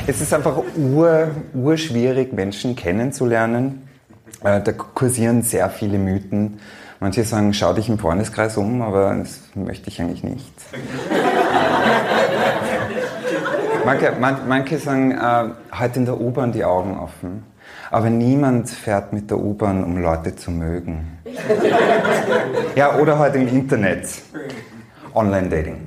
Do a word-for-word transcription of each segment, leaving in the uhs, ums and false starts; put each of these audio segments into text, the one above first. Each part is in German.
es ist einfach ur, urschwierig, Menschen kennenzulernen. Äh, da kursieren sehr viele Mythen. Manche sagen, schau dich im Freundeskreis um, aber das möchte ich eigentlich nicht. manche, man, manche sagen, äh, halt in der U-Bahn die Augen offen. Aber niemand fährt mit der U-Bahn, um Leute zu mögen. Ja, oder halt im Internet. Online-Dating.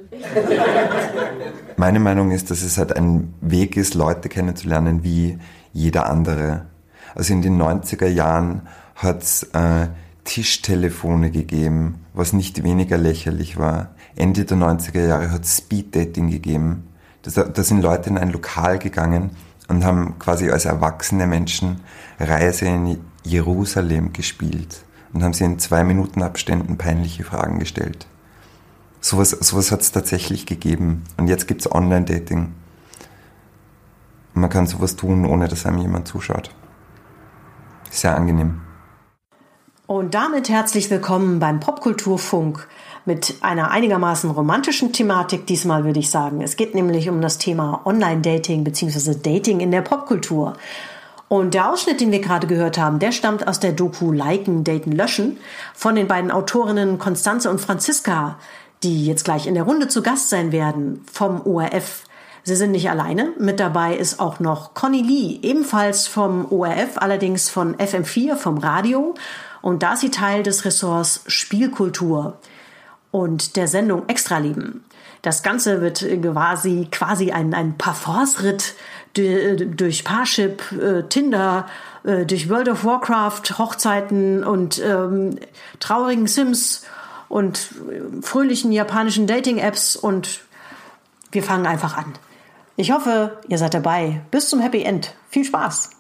Meine Meinung ist, dass es halt ein Weg ist, Leute kennenzulernen wie jeder andere. Also in den neunziger Jahren hat es äh, Tischtelefone gegeben, was nicht weniger lächerlich war. Ende der neunziger Jahre hat es Speeddating gegeben. Da, da sind Leute in ein Lokal gegangen und haben quasi als erwachsene Menschen Reise in Jerusalem gespielt und haben sie in zwei Minuten Abständen peinliche Fragen gestellt. Sowas, sowas hat es tatsächlich gegeben. Und jetzt gibt es Online-Dating. Man kann sowas tun, ohne dass einem jemand zuschaut. Sehr angenehm. Und damit herzlich willkommen beim Popkulturfunk mit einer einigermaßen romantischen Thematik. Diesmal würde ich sagen, es geht nämlich um das Thema Online-Dating bzw. Dating in der Popkultur. Und der Ausschnitt, den wir gerade gehört haben, der stammt aus der Doku Liken, Daten, Löschen von den beiden Autorinnen Constanze und Franziska, die jetzt gleich in der Runde zu Gast sein werden vom O R F. Sie sind nicht alleine. Mit dabei ist auch noch Conny Lee, ebenfalls vom O R F, allerdings von F M vier, vom Radio. Und da ist sie Teil des Ressorts Spielkultur und der Sendung Extraleben. Das Ganze wird quasi, quasi ein, ein Parforce-Ritt durch Parship, Tinder, durch World of Warcraft, Hochzeiten und ähm, traurigen Sims und fröhlichen japanischen Dating-Apps, und wir fangen einfach an. Ich hoffe, ihr seid dabei. Bis zum Happy End. Viel Spaß!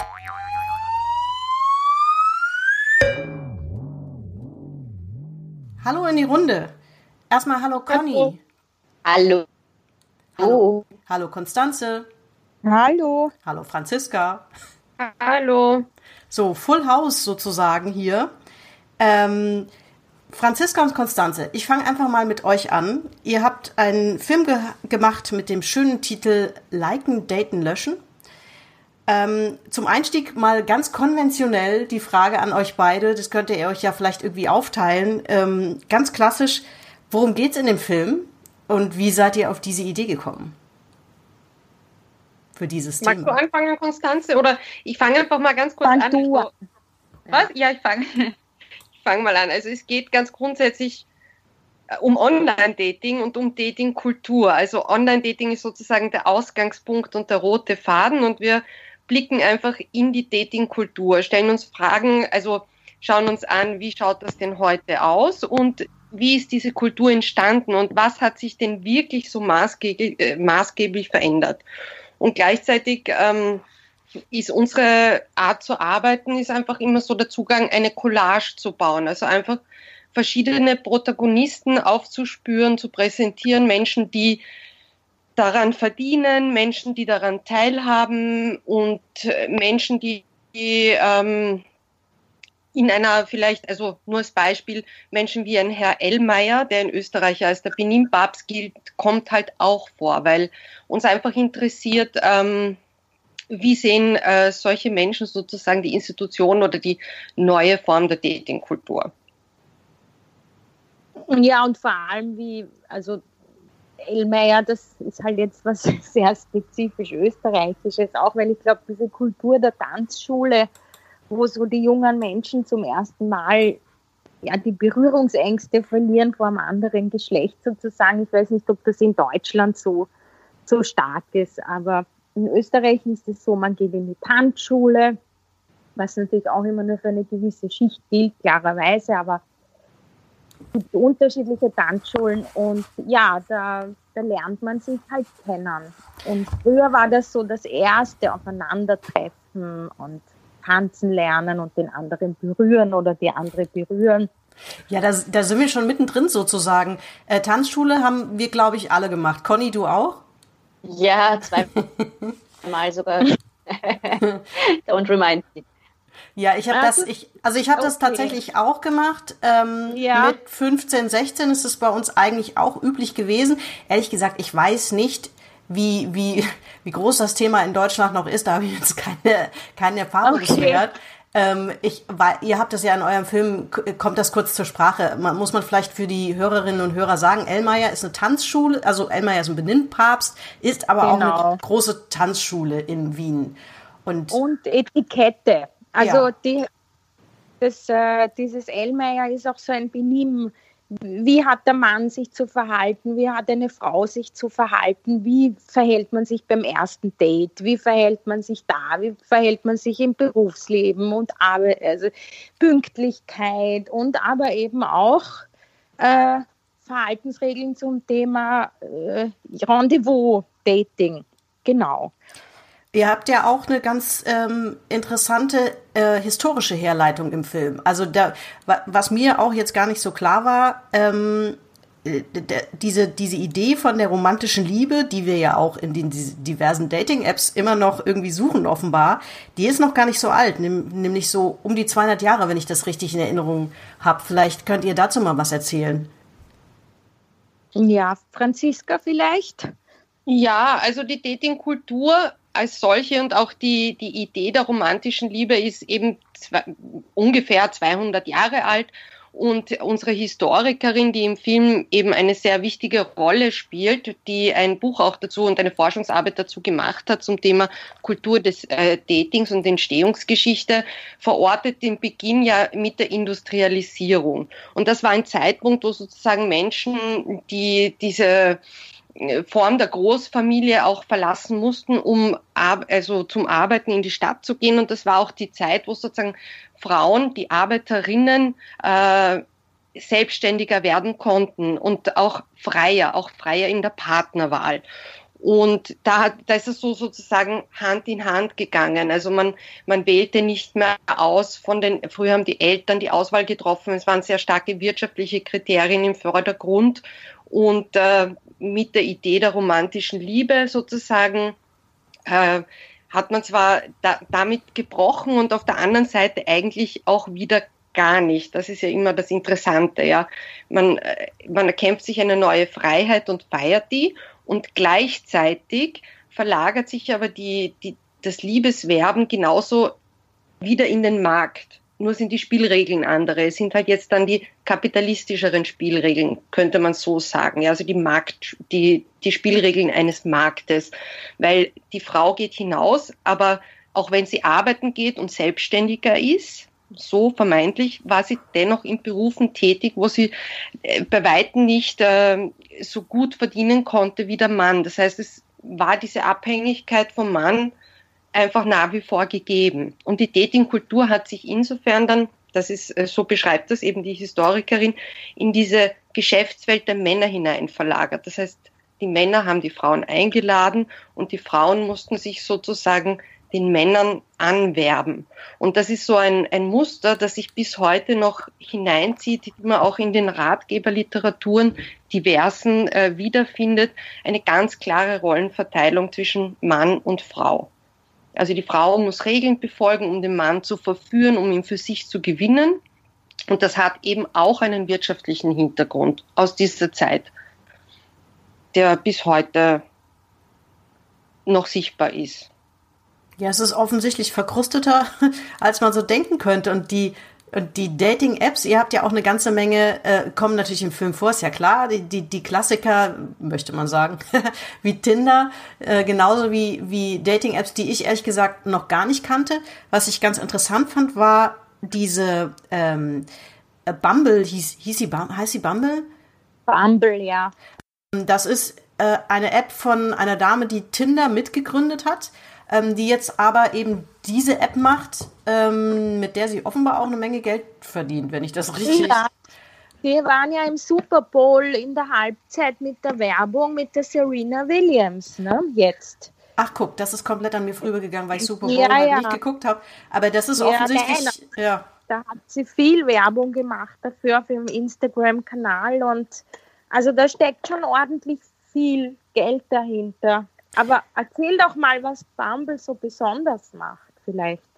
Hallo in die Runde. Erstmal hallo Conny. Hallo. Hallo. Hallo Constanze. Hallo. Hallo Franziska. Hallo. So, Full House sozusagen hier. Ähm, Franziska und Constanze, ich fange einfach mal mit euch an. Ihr habt einen Film ge- gemacht mit dem schönen Titel Liken, Daten, Löschen. Ähm, zum Einstieg mal ganz konventionell die Frage an euch beide, das könnt ihr euch ja vielleicht irgendwie aufteilen. Ähm, ganz klassisch, worum geht's in dem Film und wie seid ihr auf diese Idee gekommen? Für dieses Magst Thema. du anfangen, Constanze? Oder ich fange einfach mal ganz kurz Fang an. du Also, was? Ja, ich fange ich fang mal an. Also es geht ganz grundsätzlich um Online-Dating und um Dating-Kultur. Also Online-Dating ist sozusagen der Ausgangspunkt und der rote Faden, und wir blicken einfach in die Dating-Kultur, stellen uns Fragen, also schauen uns an, wie schaut das denn heute aus und wie ist diese Kultur entstanden und was hat sich denn wirklich so maßgeblich, äh, maßgeblich verändert. Und gleichzeitig ähm, ist unsere Art zu arbeiten, ist einfach immer so der Zugang, eine Collage zu bauen, also einfach verschiedene Protagonisten aufzuspüren, zu präsentieren, Menschen, die daran verdienen, Menschen, die daran teilhaben und Menschen, die, die ähm, in einer vielleicht, also nur als Beispiel, Menschen wie ein Herr Ellmeier, der in Österreich als der Benin-Papst gilt, kommt halt auch vor, weil uns einfach interessiert, ähm, wie sehen äh, solche Menschen sozusagen die Institution oder die neue Form der Dating-Kultur. Ja, und vor allem wie, also Ellmeier, das ist halt jetzt was sehr spezifisch Österreichisches, auch weil ich glaube, diese Kultur der Tanzschule, wo so die jungen Menschen zum ersten Mal ja die Berührungsängste verlieren vor einem anderen Geschlecht sozusagen. Ich weiß nicht, ob das in Deutschland so, so stark ist, aber in Österreich ist es so, man geht in die Tanzschule, was natürlich auch immer nur für eine gewisse Schicht gilt, klarerweise, aber es gibt unterschiedliche Tanzschulen und ja, da, da lernt man sich halt kennen. Und früher war das so das erste Aufeinandertreffen und tanzen lernen und den anderen berühren oder die andere berühren. Ja, da, da sind wir schon mittendrin sozusagen. Äh, Tanzschule haben wir, glaube ich, alle gemacht. Conny, du auch? Ja, zweimal sogar. Don't remind me. Ja, ich habe ah, das, ich, also ich habe okay. das tatsächlich auch gemacht. Ähm, ja. Mit fünfzehn, sechzehn ist es bei uns eigentlich auch üblich gewesen. Ehrlich gesagt, ich weiß nicht, wie, wie, wie groß das Thema in Deutschland noch ist. Da habe ich jetzt keine, keine Erfahrung Okay. gehört. Ähm, ich, weil, ihr habt das ja in eurem Film, k- kommt das kurz zur Sprache. Man, muss man vielleicht für die Hörerinnen und Hörer sagen, Ellmeier ist eine Tanzschule, also Ellmeier ist ein Beninnpapst, ist aber auch Genau. eine große Tanzschule in Wien. Und, Und Etikette. Also Ja. die, das, äh, dieses Ellmeier ist auch so ein Benimm. Wie hat der Mann sich zu verhalten? Wie hat eine Frau sich zu verhalten? Wie verhält man sich beim ersten Date? Wie verhält man sich da? Wie verhält man sich im Berufsleben und Arbeit? Also Pünktlichkeit und aber eben auch äh, Verhaltensregeln zum Thema äh, Rendezvous, Dating. Genau. ihr habt ja auch eine ganz ähm, interessante äh, historische Herleitung im Film. Also da, wa- was mir auch jetzt gar nicht so klar war, ähm, äh, d- diese, diese Idee von der romantischen Liebe, die wir ja auch in den diese diversen Dating-Apps immer noch irgendwie suchen offenbar, die ist noch gar nicht so alt, nimm, nämlich so um die zweihundert Jahre, wenn ich das richtig in Erinnerung habe. Vielleicht könnt ihr dazu mal was erzählen. Ja, Franziska vielleicht? Ja, also die Datingkultur als solche und auch die, die Idee der romantischen Liebe ist eben zwei, ungefähr zweihundert Jahre alt. Und unsere Historikerin, die im Film eben eine sehr wichtige Rolle spielt, die ein Buch auch dazu und eine Forschungsarbeit dazu gemacht hat zum Thema Kultur des äh, Datings und Entstehungsgeschichte, verortet den Beginn ja mit der Industrialisierung. Und das war ein Zeitpunkt, wo sozusagen Menschen, die diese Form der Großfamilie auch verlassen mussten, um also zum Arbeiten in die Stadt zu gehen. Und das war auch die Zeit, wo sozusagen Frauen, die Arbeiterinnen, äh, selbstständiger werden konnten und auch freier, auch freier in der Partnerwahl. Und da, hat, da ist es so sozusagen Hand in Hand gegangen. Also man, man wählte nicht mehr aus von den, früher haben die Eltern die Auswahl getroffen, es waren sehr starke wirtschaftliche Kriterien im Vordergrund. Und äh, mit der Idee der romantischen Liebe sozusagen äh, hat man zwar da, damit gebrochen und auf der anderen Seite eigentlich auch wieder gar nicht. Das ist ja immer das Interessante, ja. Man, äh, man erkämpft sich eine neue Freiheit und feiert die und gleichzeitig verlagert sich aber die, die, das Liebeswerben genauso wieder in den Markt. Nur sind die Spielregeln andere. Es sind halt jetzt dann die kapitalistischeren Spielregeln, könnte man so sagen. Ja, also die Markt, die, die Spielregeln eines Marktes. Weil die Frau geht hinaus, aber auch wenn sie arbeiten geht und selbstständiger ist, so vermeintlich, war sie dennoch in Berufen tätig, wo sie äh, bei Weitem nicht äh, so gut verdienen konnte wie der Mann. Das heißt, es war diese Abhängigkeit vom Mann einfach nach wie vor gegeben. Und die Datingkultur hat sich insofern dann, das ist, so beschreibt das eben die Historikerin, in diese Geschäftswelt der Männer hinein verlagert. Das heißt, die Männer haben die Frauen eingeladen und die Frauen mussten sich sozusagen den Männern anwerben. Und das ist so ein, ein Muster, das sich bis heute noch hineinzieht, die man auch in den Ratgeberliteraturen diversen äh, wiederfindet, eine ganz klare Rollenverteilung zwischen Mann und Frau. Also die Frau muss Regeln befolgen, um den Mann zu verführen, um ihn für sich zu gewinnen. Und das hat eben auch einen wirtschaftlichen Hintergrund aus dieser Zeit, der bis heute noch sichtbar ist. Ja, es ist offensichtlich verkrusteter, als man so denken könnte. Und die, und die Dating-Apps, ihr habt ja auch eine ganze Menge, äh, kommen natürlich im Film vor, ist ja klar. Die, die, die Klassiker, möchte man sagen, wie Tinder, äh, genauso wie, wie Dating-Apps, die ich ehrlich gesagt noch gar nicht kannte. Was ich ganz interessant fand, war diese ähm, Bumble, hieß, hieß sie, heißt sie Bumble? Bumble, ja. Das ist äh, eine App von einer Dame, die Tinder mitgegründet hat, ähm, die jetzt aber eben diese App macht, ähm, mit der sie offenbar auch eine Menge Geld verdient, wenn ich das richtig... Ja, wir waren ja im Super Bowl in der Halbzeit mit der Werbung mit der Serena Williams, ne, jetzt. Ach guck, das ist komplett an mir vorübergegangen, weil ich Super Bowl Ja, halt ja. nicht geguckt habe. Aber das ist Ja, offensichtlich... Ja. Da hat sie viel Werbung gemacht dafür auf ihrem Instagram-Kanal und also da steckt schon ordentlich viel Geld dahinter. Aber erzähl doch mal, was Bumble so besonders macht, vielleicht.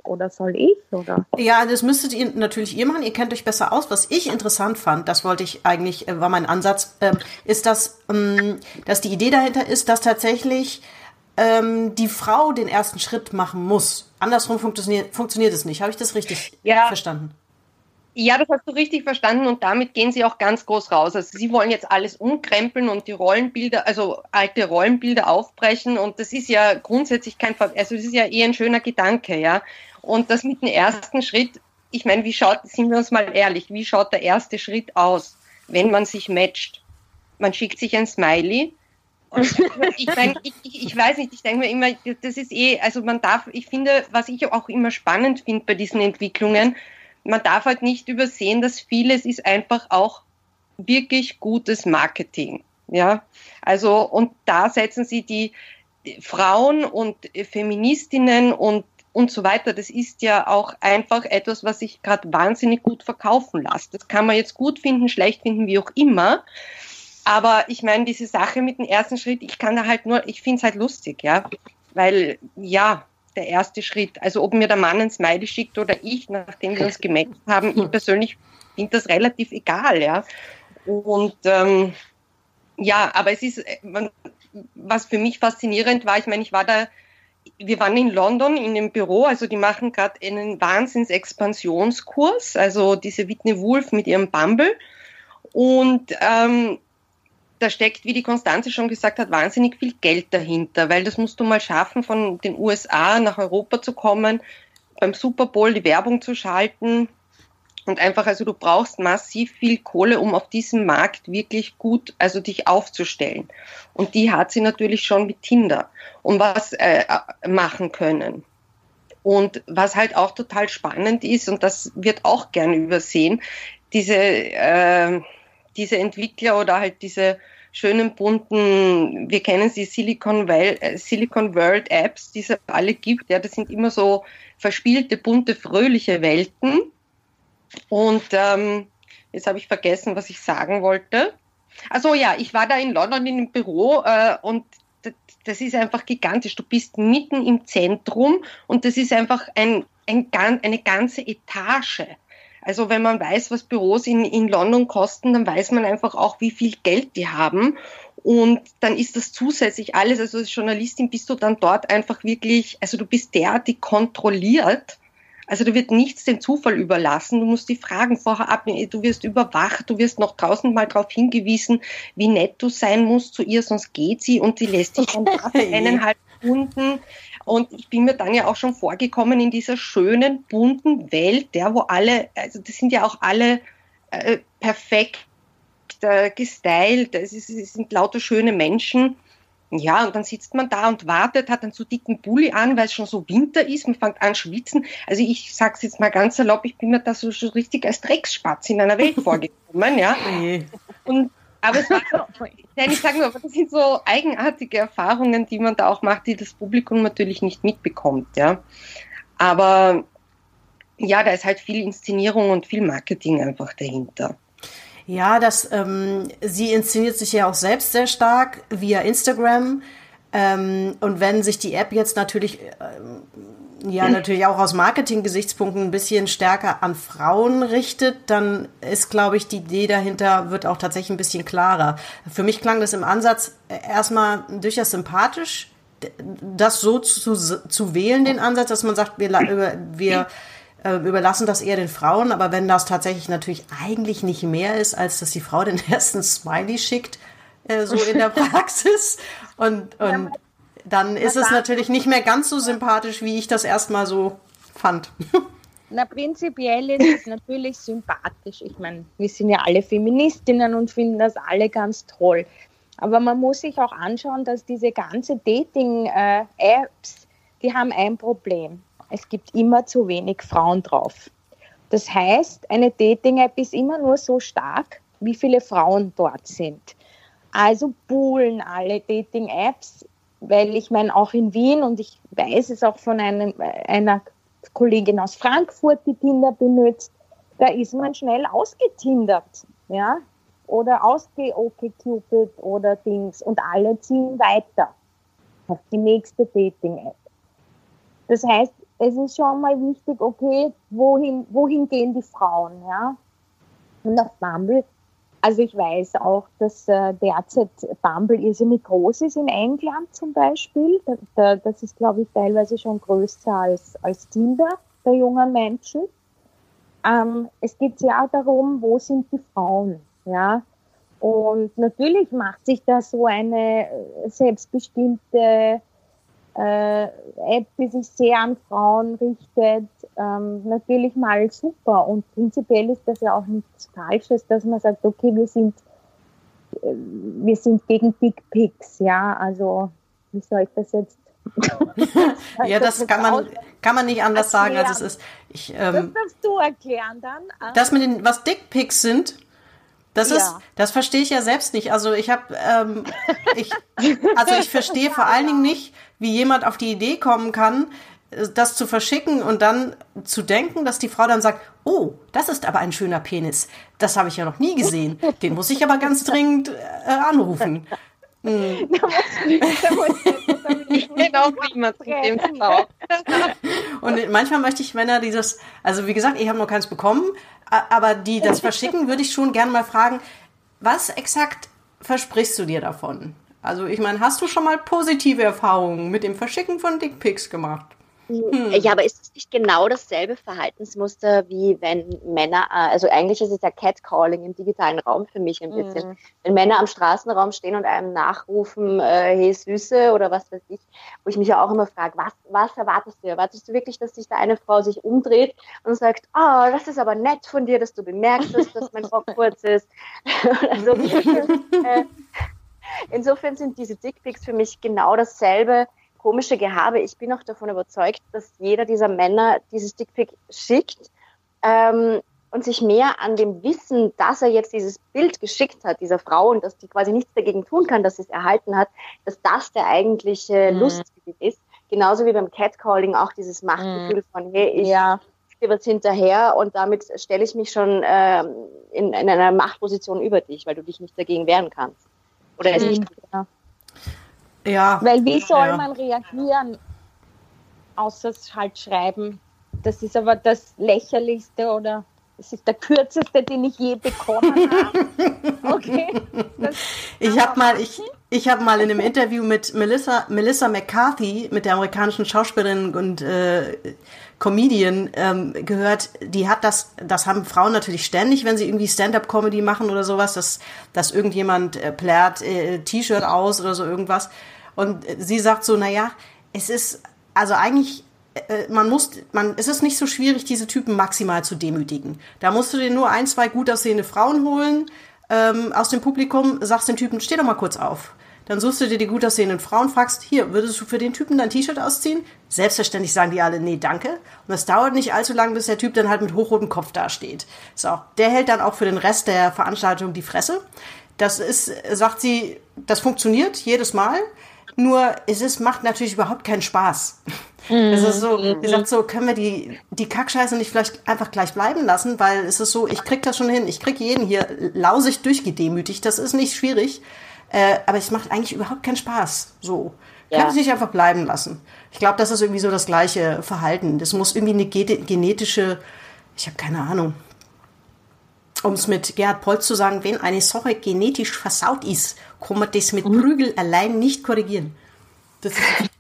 oder soll ich? Oder? Ja, das müsstet ihr natürlich ihr machen. Ihr kennt euch besser aus. Was ich interessant fand, das wollte ich eigentlich, war mein Ansatz, äh, ist, dass, ähm, dass die Idee dahinter ist, dass tatsächlich ähm, die Frau den ersten Schritt machen muss. Andersrum funktioniert, funktioniert es nicht. Habe ich das richtig ja. verstanden? Ja, das hast du richtig verstanden und damit gehen sie auch ganz groß raus. Also sie wollen jetzt alles umkrempeln und die Rollenbilder, also alte Rollenbilder aufbrechen und das ist ja grundsätzlich kein, also das ist ja eher ein schöner Gedanke, ja. Und das mit dem ersten Schritt, ich meine, wie schaut, sind wir uns mal ehrlich, wie schaut der erste Schritt aus, wenn man sich matcht? Man schickt sich ein Smiley. Und ich meine, ich, ich, ich weiß nicht, ich denke mir immer, das ist eh, also man darf, ich finde, was ich auch immer spannend finde bei diesen Entwicklungen, man darf halt nicht übersehen, dass vieles ist einfach auch wirklich gutes Marketing, ja. Also, und da setzen sie die Frauen und Feministinnen und, und so weiter. Das ist ja auch einfach etwas, was sich gerade wahnsinnig gut verkaufen lässt. Das kann man jetzt gut finden, schlecht finden, wie auch immer. Aber ich meine, diese Sache mit dem ersten Schritt, ich kann da halt nur, ich finde es halt lustig, ja. Weil, ja, der erste Schritt. Also ob mir der Mann ein Smiley schickt oder ich, nachdem wir uns gematcht haben, ich persönlich finde das relativ egal, ja. Und ähm, ja, aber es ist, was für mich faszinierend war, ich meine, ich war da, wir waren in London in dem Büro, also die machen gerade einen Wahnsinns-Expansionskurs, also diese Whitney Wolf mit ihrem Bumble und ähm, da steckt, wie die Konstanze schon gesagt hat, wahnsinnig viel Geld dahinter, weil das musst du mal schaffen, von den U S A nach Europa zu kommen, beim Super Bowl die Werbung zu schalten und einfach, also du brauchst massiv viel Kohle, um auf diesem Markt wirklich gut, also dich aufzustellen. Und die hat sie natürlich schon mit Tinder und was äh, machen können. Und was halt auch total spannend ist, und das wird auch gern übersehen, diese, äh, diese Entwickler oder halt diese schönen bunten, wir kennen sie Silicon, Well, äh, Silicon World Apps, die es alle gibt, ja, das sind immer so verspielte, bunte, fröhliche Welten. Und ähm, jetzt habe ich vergessen, was ich sagen wollte. Also ja, ich war da in London in einem Büro äh, und das, das ist einfach gigantisch. Du bist mitten im Zentrum und das ist einfach ein, ein, eine ganze Etage. Also wenn man weiß, was Büros in, in London kosten, dann weiß man einfach auch, wie viel Geld die haben. Und dann ist das zusätzlich alles, also als Journalistin bist du dann dort einfach wirklich, also du bist derartig kontrolliert. Also da wird nichts dem Zufall überlassen. Du musst die Fragen vorher abnehmen. Du wirst überwacht. Du wirst noch tausendmal darauf hingewiesen, wie nett du sein musst zu ihr, sonst geht sie und die lässt dich dann da für eineinhalb Stunden. Und ich bin mir dann ja auch schon vorgekommen in dieser schönen, bunten Welt, der, wo alle, also das sind ja auch alle äh, perfekt äh, gestylt. Es, ist, es sind lauter schöne Menschen. Ja, und dann sitzt man da und wartet, hat einen so dicken Pulli an, weil es schon so Winter ist, man fängt an schwitzen. Also ich sag's jetzt mal ganz salopp, ich bin mir da so schon richtig als Drecksspatz in einer Welt vorgekommen, ja. Und, aber es war, nein, ich sag nur, aber das sind so eigenartige Erfahrungen, die man da auch macht, die das Publikum natürlich nicht mitbekommt, ja. Aber ja, da ist halt viel Inszenierung und viel Marketing einfach dahinter. Ja, das, ähm, sie inszeniert sich ja auch selbst sehr stark via Instagram. Ähm, und wenn sich die App jetzt natürlich, ähm, ja, natürlich auch aus Marketing-Gesichtspunkten ein bisschen stärker an Frauen richtet, dann ist, glaube ich, die Idee dahinter wird auch tatsächlich ein bisschen klarer. Für mich klang das im Ansatz erstmal durchaus sympathisch, das so zu, zu wählen, den Ansatz, dass man sagt, wir, wir überlassen das eher den Frauen, aber wenn das tatsächlich natürlich eigentlich nicht mehr ist, als dass die Frau den ersten Smiley schickt, äh, so in der Praxis, und, und dann ist es natürlich nicht mehr ganz so sympathisch, wie ich das erstmal so fand. Na, prinzipiell ist es natürlich sympathisch. Ich meine, wir sind ja alle Feministinnen und finden das alle ganz toll. Aber man muss sich auch anschauen, dass diese ganze Dating-Apps, die haben ein Problem. Es gibt immer zu wenig Frauen drauf. Das heißt, eine Dating-App ist immer nur so stark, wie viele Frauen dort sind. Also buhlen alle Dating-Apps, weil ich meine, auch in Wien, und ich weiß es auch von einem, einer Kollegin aus Frankfurt, die Tinder benutzt, da ist man schnell ausgetindert, ja, oder ausge-okcupid oder Dings, und alle ziehen weiter auf die nächste Dating-App. Das heißt, es ist schon mal wichtig, okay, wohin, wohin gehen die Frauen, ja? Und auf Bumble, also ich weiß auch, dass äh, derzeit Bumble irrsinnig groß ist in England zum Beispiel. Da, da, das ist, glaube ich, teilweise schon größer als, als Tinder der jungen Menschen. Ähm, es geht ja darum, wo sind die Frauen, ja? Und natürlich macht sich da so eine selbstbestimmte äh, App, die sich sehr an Frauen richtet, ähm, natürlich mal super. Und prinzipiell ist das ja auch nichts Falsches, dass man sagt, okay, wir sind, äh, wir sind gegen Dickpics, ja, also wie soll ich das jetzt ja, das kann man, kann man nicht anders erklären. sagen, als es ist. Ich, ähm, das darfst du erklären dann. Das mit den, was Dickpics sind, das Ja. ist, das verstehe ich ja selbst nicht. Also ich habe, ähm, ich, also ich verstehe vor allen Dingen nicht, wie jemand auf die Idee kommen kann, das zu verschicken und dann zu denken, dass die Frau dann sagt, oh, das ist aber ein schöner Penis. Das habe ich ja noch nie gesehen. Den muss ich aber ganz dringend äh, anrufen. Hm. Ich kenne auch niemand zu dem Frau. Und manchmal möchte ich Männer, die das, also wie gesagt, ich habe noch keins bekommen, aber die das verschicken, würde ich schon gerne mal fragen, was exakt versprichst du dir davon? Also ich meine, hast du schon mal positive Erfahrungen mit dem Verschicken von Dickpics gemacht? Hm. Ja, aber ist es nicht genau dasselbe Verhaltensmuster, wie wenn Männer, also eigentlich ist es ja Catcalling im digitalen Raum für mich ein bisschen. Mhm. Wenn Männer am Straßenraum stehen und einem nachrufen, äh, hey Süße oder was weiß ich, wo ich mich ja auch immer frage, was, was erwartest du? Erwartest du wirklich, dass sich da eine Frau sich umdreht und sagt, oh, das ist aber nett von dir, dass du bemerkst, dass, dass mein Rock kurz ist? Also, äh, insofern sind diese Dickpics für mich genau dasselbe komische Gehabe. Ich bin auch davon überzeugt, dass jeder dieser Männer dieses Dickpic schickt ähm, und sich mehr an dem Wissen, dass er jetzt dieses Bild geschickt hat, dieser Frau, und dass die quasi nichts dagegen tun kann, dass sie es erhalten hat, dass das der eigentliche mhm. Lustgebiet ist. Genauso wie beim Catcalling auch dieses Machtgefühl mhm. von, hey, ich ja. dir was hinterher und damit stelle ich mich schon ähm, in, in einer Machtposition über dich, weil du dich nicht dagegen wehren kannst. Oder es nicht. Ja. Ja. Weil wie soll ja. man reagieren, außer es halt schreiben? Das ist aber das Lächerlichste oder es ist der kürzeste, den ich je bekommen habe. Okay. Das ich habe mal, ich, ich habe mal in einem Interview mit Melissa, Melissa McCarthy, mit der amerikanischen Schauspielerin und äh, Comedian, ähm, gehört, die hat das, das haben Frauen natürlich ständig, wenn sie irgendwie Stand-up-Comedy machen oder sowas, dass, dass irgendjemand äh, plärt äh, T-Shirt aus oder so irgendwas. Und sie sagt so, naja, es ist, also eigentlich, äh, man muss, man, es ist nicht so schwierig, diese Typen maximal zu demütigen. Da musst du dir nur ein, zwei gut aussehende Frauen holen, ähm, aus dem Publikum, sagst dem Typen, steh doch mal kurz auf. Dann suchst du dir die gut aussehenden Frauen, fragst, hier, würdest du für den Typen dein T-Shirt ausziehen? Selbstverständlich sagen die alle, nee, danke. Und das dauert nicht allzu lang, bis der Typ dann halt mit hochrotem Kopf dasteht. So, der hält dann auch für den Rest der Veranstaltung die Fresse. Das ist, sagt sie, das funktioniert jedes Mal. Nur es ist, macht natürlich überhaupt keinen Spaß. Es ist so, sie sagt so, können wir die, die Kackscheiße nicht vielleicht einfach gleich bleiben lassen, weil es ist so, ich krieg das schon hin, ich krieg jeden hier lausig durchgedemütigt, das ist nicht schwierig, äh, aber es macht eigentlich überhaupt keinen Spaß. So, ja. Können Sie nicht einfach bleiben lassen. Ich glaube, das ist irgendwie so das gleiche Verhalten. Das muss irgendwie eine genetische, ich habe keine Ahnung, um es mit Gerhard Polz zu sagen, wenn eine Sache genetisch versaut ist, kann man das mit Prügel allein nicht korrigieren. Das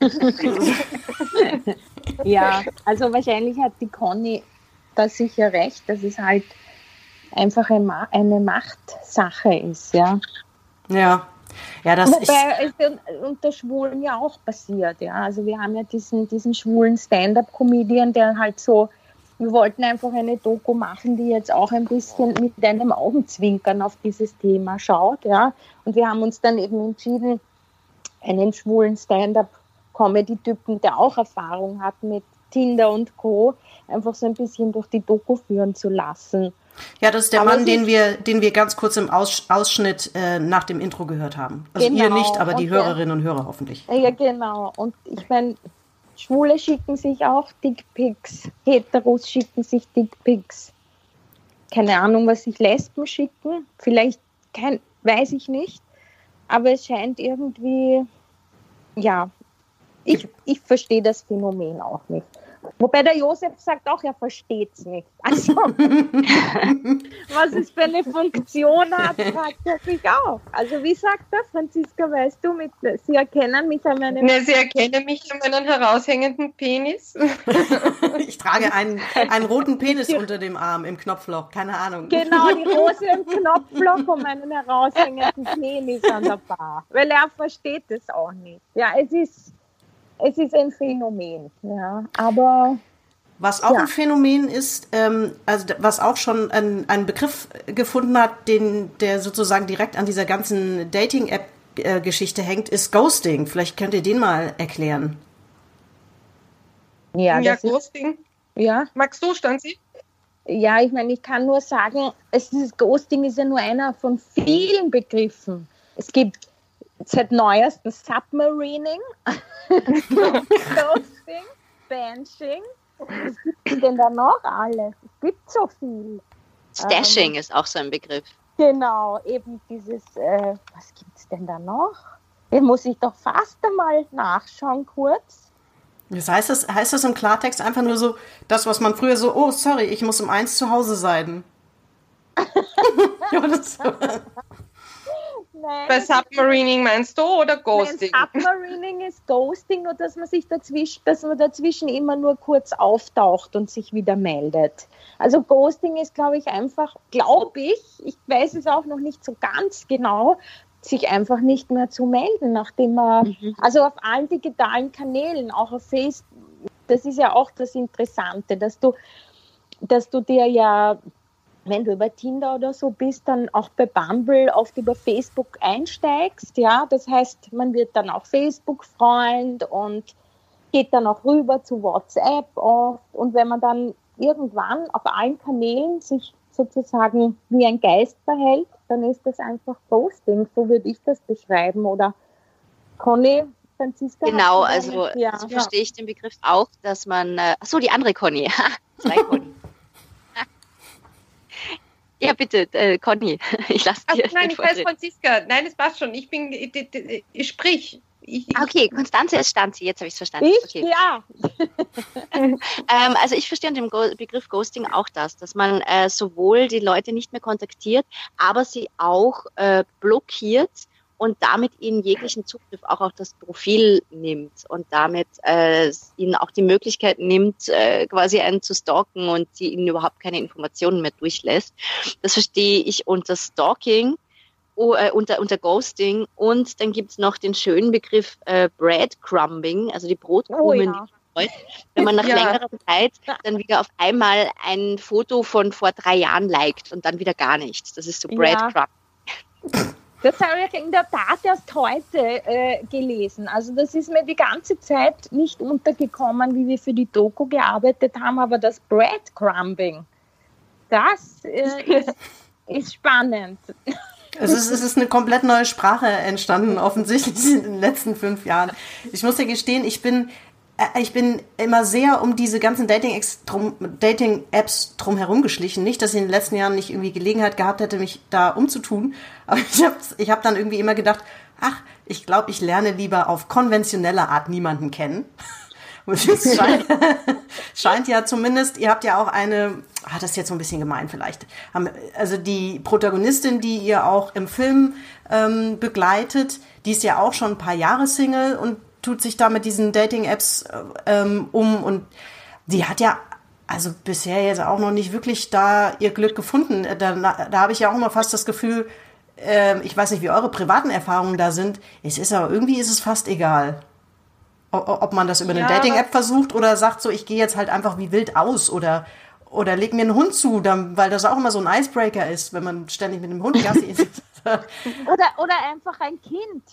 ja, also wahrscheinlich hat die Conny da sicher recht, dass es halt einfach eine Machtsache ist, ja. Ja, ja, das ist... Wobei es unter Schwulen ja auch passiert, ja. Also wir haben ja diesen, diesen schwulen Stand-up-Comedian, der halt so, wir wollten einfach eine Doku machen, die jetzt auch ein bisschen mit einem Augenzwinkern auf dieses Thema schaut, ja. Und wir haben uns dann eben entschieden, einen schwulen Stand-up-Comedy-Typen, der auch Erfahrung hat mit Tinder und Co., einfach so ein bisschen durch die Doku führen zu lassen. Ja, das ist der aber Mann, den wir, den wir ganz kurz im Aus, Ausschnitt äh, nach dem Intro gehört haben. Also genau. Ihr nicht, aber die und Hörerinnen der, und Hörer hoffentlich. Ja, genau. Und ich meine, Schwule schicken sich auch Dickpics, Heteros schicken sich Dickpics. Keine Ahnung, was sich Lesben schicken. Vielleicht, kein, weiß ich nicht. Aber es scheint irgendwie, ja, ich, ich verstehe das Phänomen auch nicht. Wobei der Josef sagt auch, er versteht es nicht. Also, was es für eine Funktion hat, fragt er sich auch. Also, wie sagt er, Franziska, weißt du, mit, Sie erkennen mich an meinem... Ne, Sie erkennen mich an meinem heraushängenden Penis. Ich trage einen, einen roten Penis unter dem Arm im Knopfloch, keine Ahnung. Genau, die Rose im Knopfloch und meinen heraushängenden Penis an der Bar. Weil er versteht es auch nicht. Ja, es ist... Es ist ein Phänomen, ja, aber... Was auch ja. ein Phänomen ist, ähm, also was auch schon ein, einen Begriff gefunden hat, den, der sozusagen direkt an dieser ganzen Dating-App-Geschichte hängt, ist Ghosting. Vielleicht könnt ihr den mal erklären. Ja, ja das Ghosting. Ist, ja. Magst du, Stanzi? Ja, ich meine, ich kann nur sagen, es ist, Ghosting ist ja nur einer von vielen Begriffen. Es gibt seit neuestem Submarining, Ghosting, Benching. Was gibt es denn da noch alles? Es gibt so viel. Stashing ähm, ist auch so ein Begriff. Genau, eben dieses, äh, was gibt es denn da noch? Den muss ich doch fast einmal nachschauen kurz. Das heißt, das heißt das im Klartext einfach nur so, das, was man früher so, oh, sorry, ich muss um eins zu Hause sein. Ja, das so. Nein, Bei Submarining meinst du oder Ghosting? Nein, Submarining ist Ghosting, nur dass man sich dazwischen, dass man dazwischen immer nur kurz auftaucht und sich wieder meldet. Also Ghosting ist, glaube ich, einfach, glaube ich, ich weiß es auch noch nicht so ganz genau, sich einfach nicht mehr zu melden, nachdem man, mhm. also auf allen digitalen Kanälen, auch auf Facebook, das ist ja auch das Interessante, dass du, dass du dir ja, wenn du über Tinder oder so bist, dann auch bei Bumble oft über Facebook einsteigst, ja, das heißt, man wird dann auch Facebook-Freund und geht dann auch rüber zu WhatsApp oft und wenn man dann irgendwann auf allen Kanälen sich sozusagen wie ein Geist verhält, dann ist das einfach Ghosting, so würde ich das beschreiben, oder Conny, Franziska? Genau, also ja. so verstehe ich den Begriff auch, dass man, äh, achso, die andere Conny, zwei Conny. Ja, bitte, äh, Conny, ich lasse dir. Ach, nein, ich heiße Franziska. Nein, es passt schon. Ich bin, ich, ich, ich sprich. Ich, ich, okay, Konstanze ist Stanzi, jetzt habe ich es verstanden. Ich? Okay. Ja. ähm, also ich verstehe unter dem Go- Begriff Ghosting auch das, dass man äh, sowohl die Leute nicht mehr kontaktiert, aber sie auch äh, blockiert und damit ihnen jeglichen Zugriff auch auf das Profil nimmt und damit äh, ihnen auch die Möglichkeit nimmt, äh, quasi einen zu stalken und sie ihnen überhaupt keine Informationen mehr durchlässt. Das verstehe ich unter Stalking, uh, äh, unter, unter Ghosting, und dann gibt es noch den schönen Begriff äh, Breadcrumbing, also die Brotkrumen, oh, ja. wenn man nach ja. längerer Zeit dann wieder auf einmal ein Foto von vor drei Jahren liked und dann wieder gar nichts. Das ist so Breadcrumbing. Ja. Das habe ich in der Tat erst heute äh, gelesen. Also das ist mir die ganze Zeit nicht untergekommen, wie wir für die Doku gearbeitet haben, aber das Breadcrumbing, das äh, ist, ist spannend. Es ist, es ist eine komplett neue Sprache entstanden, offensichtlich in den letzten fünf Jahren. Ich muss ja gestehen, ich bin Ich bin immer sehr um diese ganzen Dating-Apps drum, Dating-Apps drum herum geschlichen. Nicht, dass ich in den letzten Jahren nicht irgendwie Gelegenheit gehabt hätte, mich da umzutun. Aber ich habe ich hab dann irgendwie immer gedacht, ach, ich glaube, ich lerne lieber auf konventionelle Art niemanden kennen. Und es scheint, scheint ja zumindest, ihr habt ja auch eine, ah, das ist jetzt so ein bisschen gemein vielleicht, also die Protagonistin, die ihr auch im Film ähm, begleitet, die ist ja auch schon ein paar Jahre Single und tut sich da mit diesen Dating-Apps ähm, um, und die hat ja also bisher jetzt auch noch nicht wirklich da ihr Glück gefunden. Da, da habe ich ja auch immer fast das Gefühl, äh, ich weiß nicht, wie eure privaten Erfahrungen da sind, es ist aber irgendwie ist es fast egal, ob, ob man das über eine ja, Dating-App versucht oder sagt so, ich gehe jetzt halt einfach wie wild aus oder oder leg mir einen Hund zu, dann, weil das auch immer so ein Icebreaker ist, wenn man ständig mit einem Hund Gassi ist. oder, oder einfach ein Kind.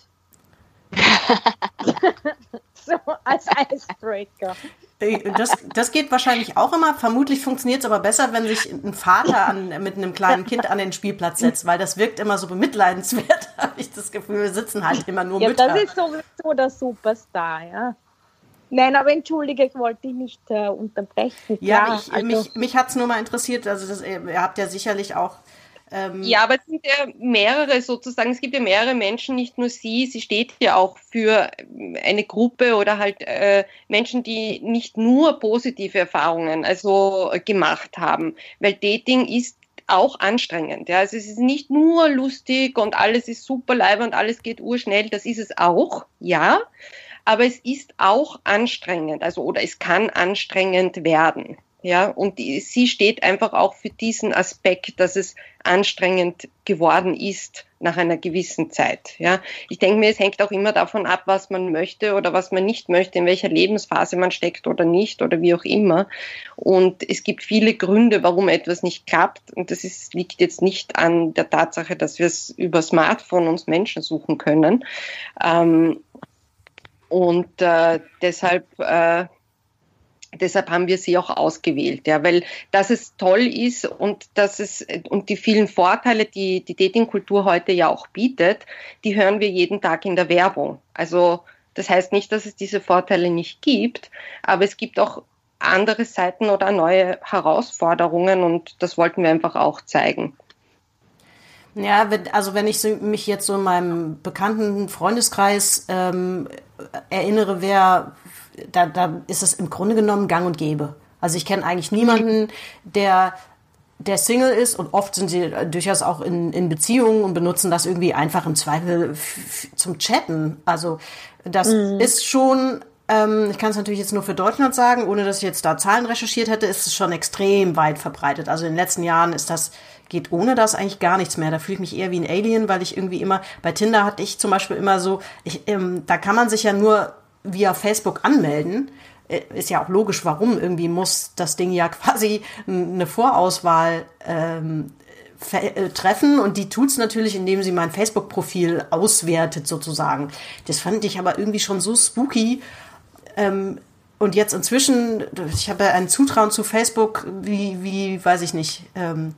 So, als Icebreaker. Das, das geht wahrscheinlich auch immer. Vermutlich funktioniert es aber besser, wenn sich ein Vater an, mit einem kleinen Kind an den Spielplatz setzt, weil das wirkt immer so bemitleidenswert, habe ich das Gefühl. Wir sitzen halt immer nur ja, Mütter. Das ist sowieso der Superstar, ja. Nein, aber entschuldige, ich wollte dich nicht äh, unterbrechen. Ja, Klar, ich, also, mich, mich hat es nur mal interessiert. Also das, ihr habt ja sicherlich auch Ähm, ja, aber es sind ja mehrere sozusagen, es gibt ja mehrere Menschen, nicht nur sie, sie steht ja auch für eine Gruppe oder halt äh, Menschen, die nicht nur positive Erfahrungen also gemacht haben, weil Dating ist auch anstrengend. Ja. Also es ist nicht nur lustig und alles ist super live und alles geht urschnell, das ist es auch, ja, aber es ist auch anstrengend, also oder es kann anstrengend werden. Ja, und die, sie steht einfach auch für diesen Aspekt, dass es anstrengend geworden ist nach einer gewissen Zeit. Ja, ich denke mir, es hängt auch immer davon ab, was man möchte oder was man nicht möchte, in welcher Lebensphase man steckt oder nicht oder wie auch immer. Und es gibt viele Gründe, warum etwas nicht klappt. Und das ist, liegt jetzt nicht an der Tatsache, dass wir es über Smartphone uns Menschen suchen können. Ähm, und äh, deshalb äh, Deshalb haben wir sie auch ausgewählt, ja, weil dass es toll ist und dass es und die vielen Vorteile, die die Datingkultur heute ja auch bietet, die hören wir jeden Tag in der Werbung. Also das heißt nicht, dass es diese Vorteile nicht gibt, aber es gibt auch andere Seiten oder neue Herausforderungen und das wollten wir einfach auch zeigen. Ja, also wenn ich mich jetzt so in meinem bekannten Freundeskreis ähm, erinnere, wer Da, da ist es im Grunde genommen gang und gäbe. Also ich kenne eigentlich niemanden, der, der Single ist und oft sind sie durchaus auch in, in Beziehungen und benutzen das irgendwie einfach im Zweifel f- zum Chatten. Also das mhm. ist schon, ähm, ich kann es natürlich jetzt nur für Deutschland sagen, ohne dass ich jetzt da Zahlen recherchiert hätte, ist es schon extrem weit verbreitet. Also in den letzten Jahren ist das, geht ohne das eigentlich gar nichts mehr. Da fühle ich mich eher wie ein Alien, weil ich irgendwie immer, bei Tinder hatte ich zum Beispiel immer so, ich, ähm, da kann man sich ja nur via Facebook anmelden, ist ja auch logisch, warum. Irgendwie muss das Ding ja quasi eine Vorauswahl ähm, fe- treffen und die tut's natürlich, indem sie mein Facebook-Profil auswertet sozusagen. Das fand ich aber irgendwie schon so spooky. Ähm, und jetzt inzwischen, ich habe ja ein Zutrauen zu Facebook, wie, wie weiß ich nicht, ähm,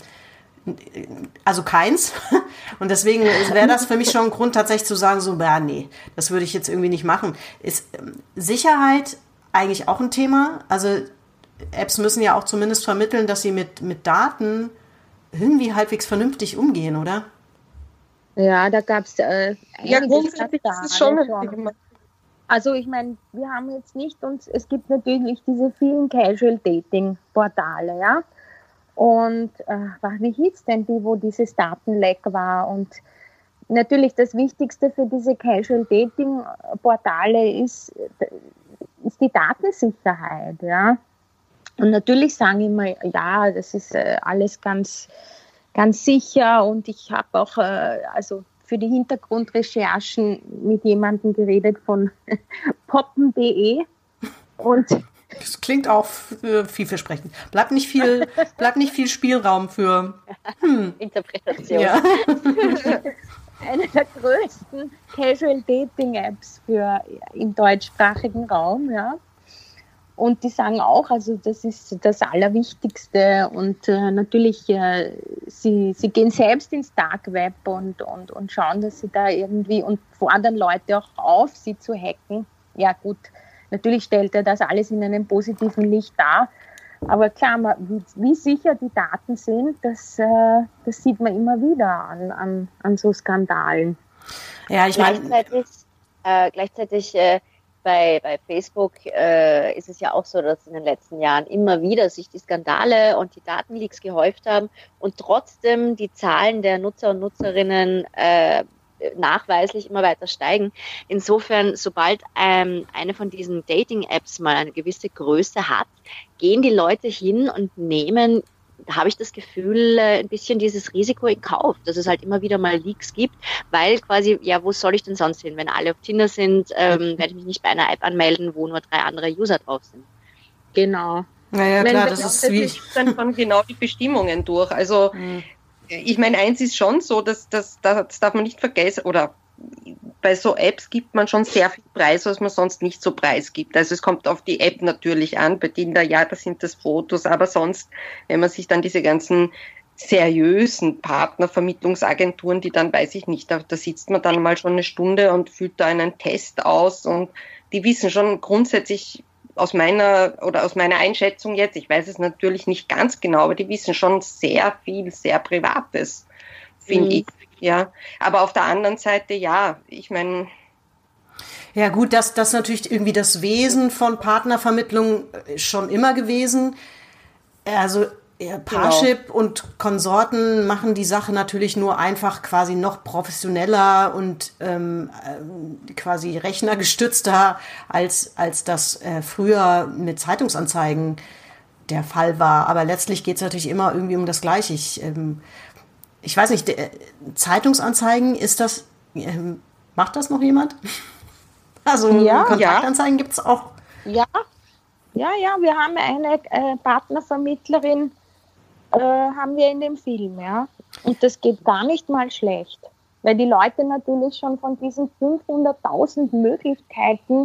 also keins. Und deswegen wäre das für mich schon ein Grund, tatsächlich zu sagen, so, ja, nee, das würde ich jetzt irgendwie nicht machen. Ist ähm, Sicherheit eigentlich auch ein Thema? Also Apps müssen ja auch zumindest vermitteln, dass sie mit, mit Daten irgendwie halbwegs vernünftig umgehen, oder? Ja, da gab es äh, ja, grundsätzlich ist es schon. Also ich meine, wir haben jetzt nicht uns, es gibt natürlich diese vielen Casual-Dating-Portale, ja. Und äh, wie hieß denn die, wo dieses Datenleck war? Und natürlich das Wichtigste für diese Casual-Dating-Portale ist, ist die Datensicherheit. Ja? Und natürlich sagen immer, ja, das ist äh, alles ganz, ganz sicher. Und ich habe auch äh, also für die Hintergrundrecherchen mit jemandem geredet von poppen punkt de und das klingt auch vielversprechend. Bleibt nicht viel, bleibt nicht viel Spielraum für hm. Interpretation. Ja. Eine der größten Casual-Dating-Apps für im deutschsprachigen Raum, ja. Und die sagen auch, also das ist das Allerwichtigste und äh, natürlich, äh, sie, sie gehen selbst ins Dark Web und, und, und schauen, dass sie da irgendwie und fordern Leute auch auf, sie zu hacken. Ja gut, natürlich stellt er das alles in einem positiven Licht dar. Aber klar, wie, wie sicher die Daten sind, das, äh, das sieht man immer wieder an, an, an so Skandalen. Ja, ich meine, gleichzeitig, äh, gleichzeitig äh, bei, bei Facebook äh, ist es ja auch so, dass in den letzten Jahren immer wieder sich die Skandale und die Datenleaks gehäuft haben und trotzdem die Zahlen der Nutzer und Nutzerinnen äh, nachweislich immer weiter steigen. Insofern, sobald ähm, eine von diesen Dating-Apps mal eine gewisse Größe hat, gehen die Leute hin und nehmen, da habe ich das Gefühl, ein bisschen dieses Risiko in Kauf, dass es halt immer wieder mal Leaks gibt, weil quasi, ja, wo soll ich denn sonst hin? Wenn alle auf Tinder sind, ähm, werde ich mich nicht bei einer App anmelden, wo nur drei andere User drauf sind. Genau. Naja, klar, das das ist wie... dann von genau die Bestimmungen durch. Also mhm. Ich meine, eins ist schon so, dass, dass das darf man nicht vergessen, oder bei so Apps gibt man schon sehr viel Preis, was man sonst nicht so preisgibt. Also es kommt auf die App natürlich an, bei Tinder, ja, da sind das Fotos, aber sonst, wenn man sich dann diese ganzen seriösen Partnervermittlungsagenturen, die dann, weiß ich nicht, da, da sitzt man dann mal schon eine Stunde und füllt da einen Test aus und die wissen schon grundsätzlich aus meiner oder aus meiner Einschätzung jetzt, ich weiß es natürlich nicht ganz genau, aber die wissen schon sehr viel, sehr Privates, finde mhm. ich. Ja, aber auf der anderen Seite, ja, ich meine... Ja gut, das das natürlich irgendwie das Wesen von Partnervermittlung schon immer gewesen. Also ja, Parship genau. und Konsorten machen die Sache natürlich nur einfach quasi noch professioneller und ähm, quasi rechnergestützter, als, als das äh, früher mit Zeitungsanzeigen der Fall war. Aber letztlich geht es natürlich immer irgendwie um das Gleiche. Ich, ähm, ich weiß nicht, de, Zeitungsanzeigen, ist das, ähm, macht das noch jemand? Also ja, Kontaktanzeigen ja. gibt es auch. Ja, ja, ja, wir haben eine äh, Partnervermittlerin, äh, haben wir in dem Film, ja. Und das geht gar nicht mal schlecht, weil die Leute natürlich schon von diesen fünfhunderttausend Möglichkeiten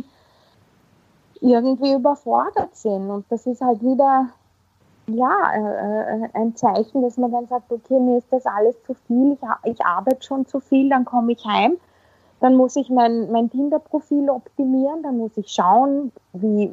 irgendwie überfordert sind. Und das ist halt wieder, ja, äh, ein Zeichen, dass man dann sagt, okay, mir ist das alles zu viel, ich, ich arbeite schon zu viel, dann komme ich heim. Dann muss ich mein, mein Tinder-Profil optimieren, dann muss ich schauen, wie,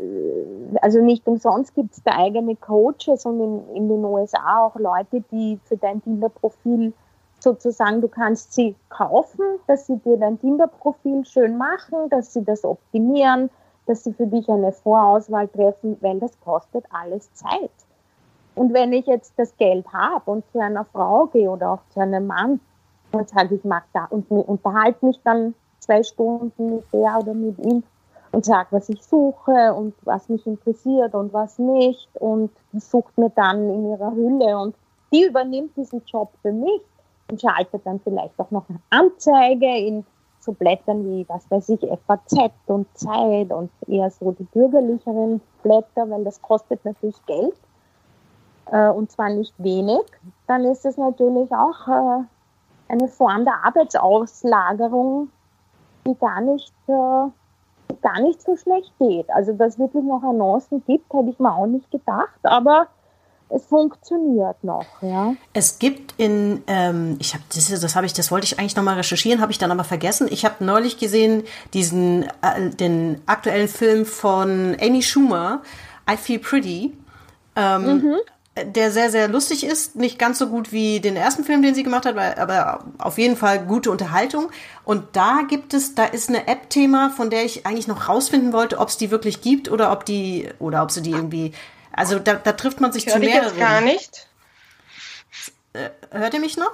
also nicht umsonst gibt es da eigene Coaches und in, in den U S A auch Leute, die für dein Tinder-Profil sozusagen, du kannst sie kaufen, dass sie dir dein Tinder-Profil schön machen, dass sie das optimieren, dass sie für dich eine Vorauswahl treffen, weil das kostet alles Zeit. Und wenn ich jetzt das Geld habe und zu einer Frau gehe oder auch zu einem Mann, und sage, ich mag da und unterhalte mich dann zwei Stunden mit der oder mit ihm und sage, was ich suche und was mich interessiert und was nicht und die sucht mir dann in ihrer Hülle und die übernimmt diesen Job für mich und schaltet dann vielleicht auch noch eine Anzeige in so Blättern wie, was weiß ich, F A Z und Zeit und eher so die bürgerlicheren Blätter, weil das kostet natürlich Geld äh, und zwar nicht wenig, dann ist es natürlich auch äh, eine Form der Arbeitsauslagerung, die gar nicht, äh, gar nicht so schlecht geht. Also, dass es wirklich noch Annoncen gibt, hätte ich mir auch nicht gedacht, aber es funktioniert noch, ja. Es gibt in, ähm, ich habe das, das habe ich, das wollte ich eigentlich nochmal recherchieren, habe ich dann aber vergessen. Ich habe neulich gesehen diesen, äh, den aktuellen Film von Amy Schumer, I Feel Pretty. Ähm, mhm. Der sehr, sehr lustig ist. Nicht ganz so gut wie den ersten Film, den sie gemacht hat, aber auf jeden Fall gute Unterhaltung. Und da gibt es, da ist eine App-Thema, von der ich eigentlich noch rausfinden wollte, ob es die wirklich gibt oder ob die, oder ob sie die irgendwie, also da, da trifft man sich zu mehreren. Hört ihr jetzt gar nicht? Hört ihr mich noch?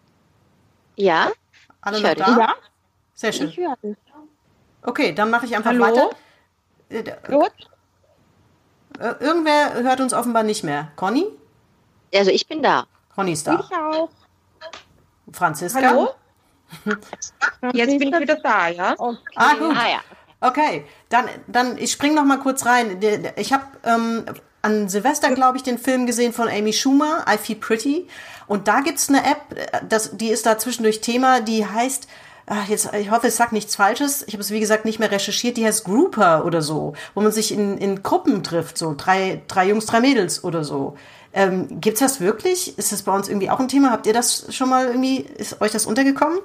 Ja. Alle noch da? Ja. Sehr schön. Ich höre dich. Okay, dann mache ich einfach Hallo? weiter. Gut. Irgendwer hört uns offenbar nicht mehr. Conny? Also ich bin da. Conny ist da. Ich auch. Franziska? Hallo? Jetzt bin ich wieder da, ja? Okay. Ah, gut. Ah, ja. Okay, dann, dann ich spring noch mal kurz rein. Ich habe ähm, an Silvester, glaube ich, den Film gesehen von Amy Schumer, I Feel Pretty. Und da gibt's eine App, das, die ist da zwischendurch Thema, die heißt... Ach, jetzt, ich hoffe, ich sage nichts Falsches. Ich habe es, wie gesagt, nicht mehr recherchiert. Die heißt Grouper oder so, wo man sich in, in Gruppen trifft, so drei, drei Jungs, drei Mädels oder so. Ähm, gibt's das wirklich? Ist das bei uns irgendwie auch ein Thema? Habt ihr das schon mal irgendwie, ist euch das untergekommen?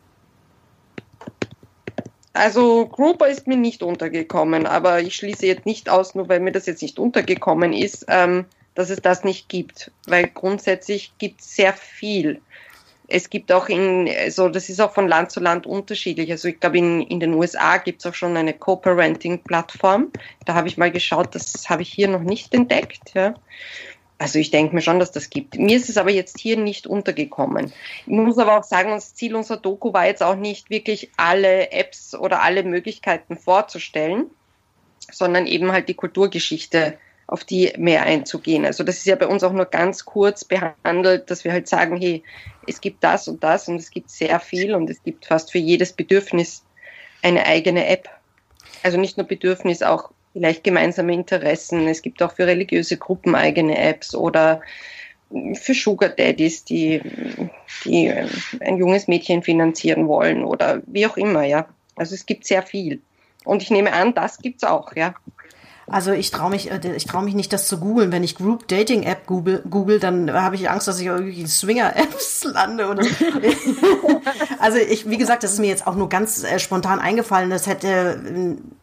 Also Grouper ist mir nicht untergekommen, aber ich schließe jetzt nicht aus, nur weil mir das jetzt nicht untergekommen ist, ähm, dass es das nicht gibt, weil grundsätzlich gibt es sehr viel. Es gibt auch in, also das ist auch von Land zu Land unterschiedlich. Also ich glaube, in, in den U S A gibt es auch schon eine Co-Parenting-Plattform. Da habe ich mal geschaut, das habe ich hier noch nicht entdeckt. Ja. Also ich denke mir schon, dass das gibt. Mir ist es aber jetzt hier nicht untergekommen. Ich muss aber auch sagen, das Ziel unserer Doku war jetzt auch nicht wirklich alle Apps oder alle Möglichkeiten vorzustellen, sondern eben halt die Kulturgeschichte, auf die mehr einzugehen. Also das ist ja bei uns auch nur ganz kurz behandelt, dass wir halt sagen, hey, es gibt das und das und es gibt sehr viel und es gibt fast für jedes Bedürfnis eine eigene App. Also nicht nur Bedürfnis, auch vielleicht gemeinsame Interessen. Es gibt auch für religiöse Gruppen eigene Apps oder für Sugar Daddies, die, die ein junges Mädchen finanzieren wollen oder wie auch immer, ja. Also es gibt sehr viel. Und ich nehme an, das gibt's auch, ja. Also ich traue mich, ich traue mich nicht, das zu googeln. Wenn ich Group Dating App google, google dann habe ich Angst, dass ich irgendwie in Swinger Apps lande oder so. Also ich, wie gesagt, das ist mir jetzt auch nur ganz äh, spontan eingefallen. Das hätte,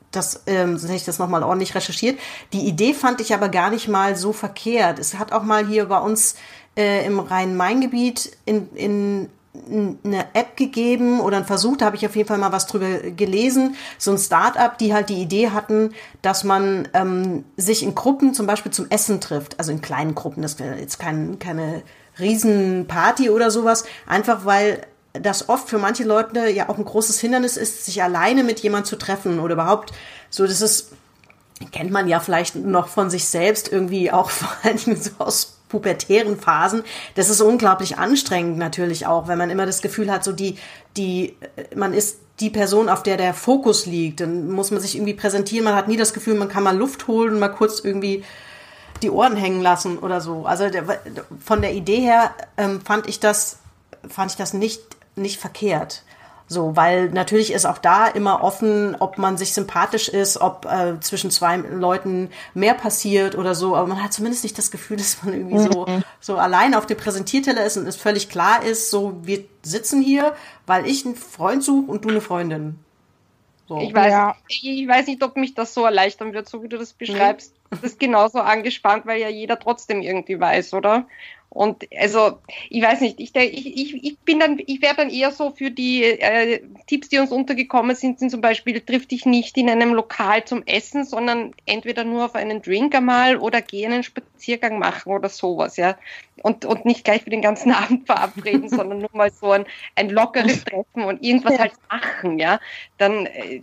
das, ähm, sonst hätte ich das nochmal ordentlich recherchiert. Die Idee fand ich aber gar nicht mal so verkehrt. Es hat auch mal hier bei uns äh, im Rhein-Main-Gebiet in, in eine App gegeben oder einen Versuch, da habe ich auf jeden Fall mal was drüber gelesen, so ein Start-up, die halt die Idee hatten, dass man ähm, sich in Gruppen zum Beispiel zum Essen trifft, also in kleinen Gruppen, das wäre jetzt kein, keine Riesenparty oder sowas, einfach weil das oft für manche Leute ja auch ein großes Hindernis ist, sich alleine mit jemandem zu treffen oder überhaupt so, das ist, kennt man ja vielleicht noch von sich selbst irgendwie auch vor allem so aus pubertären Phasen, das ist unglaublich anstrengend natürlich auch, wenn man immer das Gefühl hat, so die, die, man ist die Person, auf der der Fokus liegt, dann muss man sich irgendwie präsentieren, man hat nie das Gefühl, man kann mal Luft holen und mal kurz irgendwie die Ohren hängen lassen oder so. Also der, von der Idee her ähm, fand ich das, fand ich das nicht, nicht verkehrt. So, weil natürlich ist auch da immer offen, ob man sich sympathisch ist, ob äh, zwischen zwei Leuten mehr passiert oder so. Aber man hat zumindest nicht das Gefühl, dass man irgendwie so, so allein auf dem Präsentierteller ist und es völlig klar ist, so, wir sitzen hier, weil ich einen Freund suche und du eine Freundin. So. Ich weiß, ja. ich weiß nicht, ob mich das so erleichtern wird, so wie du das beschreibst. Mhm. Das ist genauso angespannt, weil ja jeder trotzdem irgendwie weiß, oder? Und also, ich weiß nicht, ich, ich, ich, ich bin dann, ich wäre dann eher so für die äh, Tipps, die uns untergekommen sind, sind zum Beispiel, triff dich nicht in einem Lokal zum Essen, sondern entweder nur auf einen Drink einmal oder geh einen Spaziergang machen oder sowas, ja. Und, und nicht gleich für den ganzen Abend verabreden, sondern nur mal so ein, ein lockeres Treffen und irgendwas halt machen, ja. Dann, äh,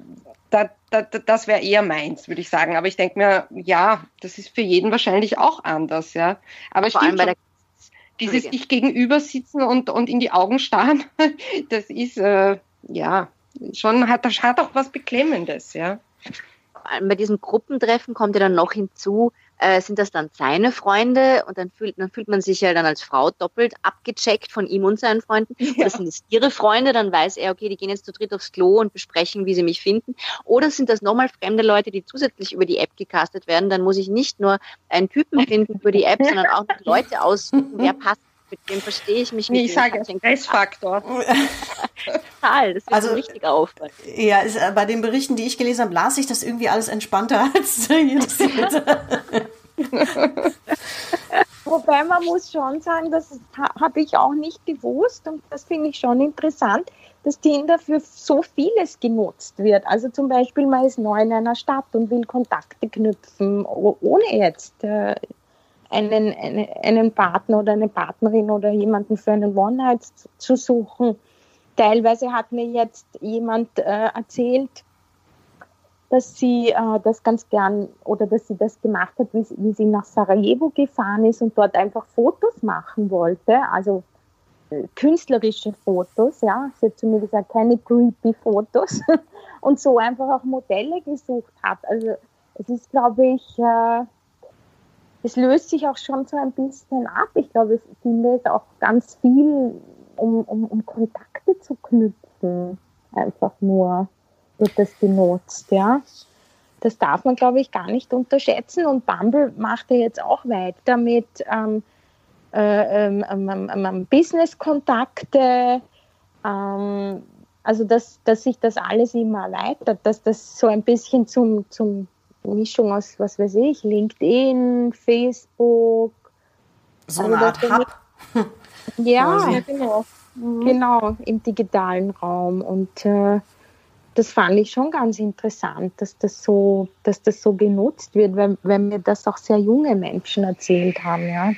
da, da, das wäre eher meins, würde ich sagen. Aber ich denke mir, ja, das ist für jeden wahrscheinlich auch anders, ja. Aber vor allem bei der dieses sich gegenüber sitzen und, und in die Augen starren, das ist, äh, ja, schon, hat, das hat auch was Beklemmendes, ja. Vor allem bei diesem Gruppentreffen kommt ja dann noch hinzu, äh, sind das dann seine Freunde und dann fühlt, dann fühlt man sich ja dann als Frau doppelt abgecheckt von ihm und seinen Freunden. Ja. Oder sind es ihre Freunde, dann weiß er, okay, die gehen jetzt zu dritt aufs Klo und besprechen, wie sie mich finden. Oder sind das nochmal fremde Leute, die zusätzlich über die App gecastet werden, dann muss ich nicht nur einen Typen finden für die App, sondern auch noch Leute aussuchen, wer passt. Mit dem verstehe ich mich. Mit ich sage Stressfaktor. Total, das ist also, ein richtiger Aufwand. Ja, ist, bei den Berichten, die ich gelesen habe, las ich das irgendwie alles entspannter als jedes Wobei man muss schon sagen, das habe ich auch nicht gewusst und das finde ich schon interessant, dass Tinder für so vieles genutzt wird. Also zum Beispiel, man ist neu in einer Stadt und will Kontakte knüpfen, ohne jetzt äh, Einen, einen, einen Partner oder eine Partnerin oder jemanden für einen One-Night zu suchen. Teilweise hat mir jetzt jemand äh, erzählt, dass sie äh, das ganz gern oder dass sie das gemacht hat, wie, wie sie nach Sarajevo gefahren ist und dort einfach Fotos machen wollte, also äh, künstlerische Fotos, ja, sie hat zu mir gesagt, keine creepy Fotos und so einfach auch Modelle gesucht hat. Also es ist, glaube ich, äh, es löst sich auch schon so ein bisschen ab. Ich glaube, ich finde es auch ganz viel, um, um, um Kontakte zu knüpfen. Einfach nur wird das genutzt, ja. Das darf man, glaube ich, gar nicht unterschätzen. Und Bumble macht ja jetzt auch weiter mit ähm, äh, ähm, ähm, ähm, Business-Kontakte. Ähm, also, dass, dass sich das alles immer erweitert, dass das so ein bisschen zum, zum Mischung aus, was weiß ich, LinkedIn, Facebook. So eine Art Hub. Ja, ja, genau. Mhm. Genau, im digitalen Raum. Und äh, das fand ich schon ganz interessant, dass das so, dass das so genutzt wird, weil, weil mir das auch sehr junge Menschen erzählt haben, ja.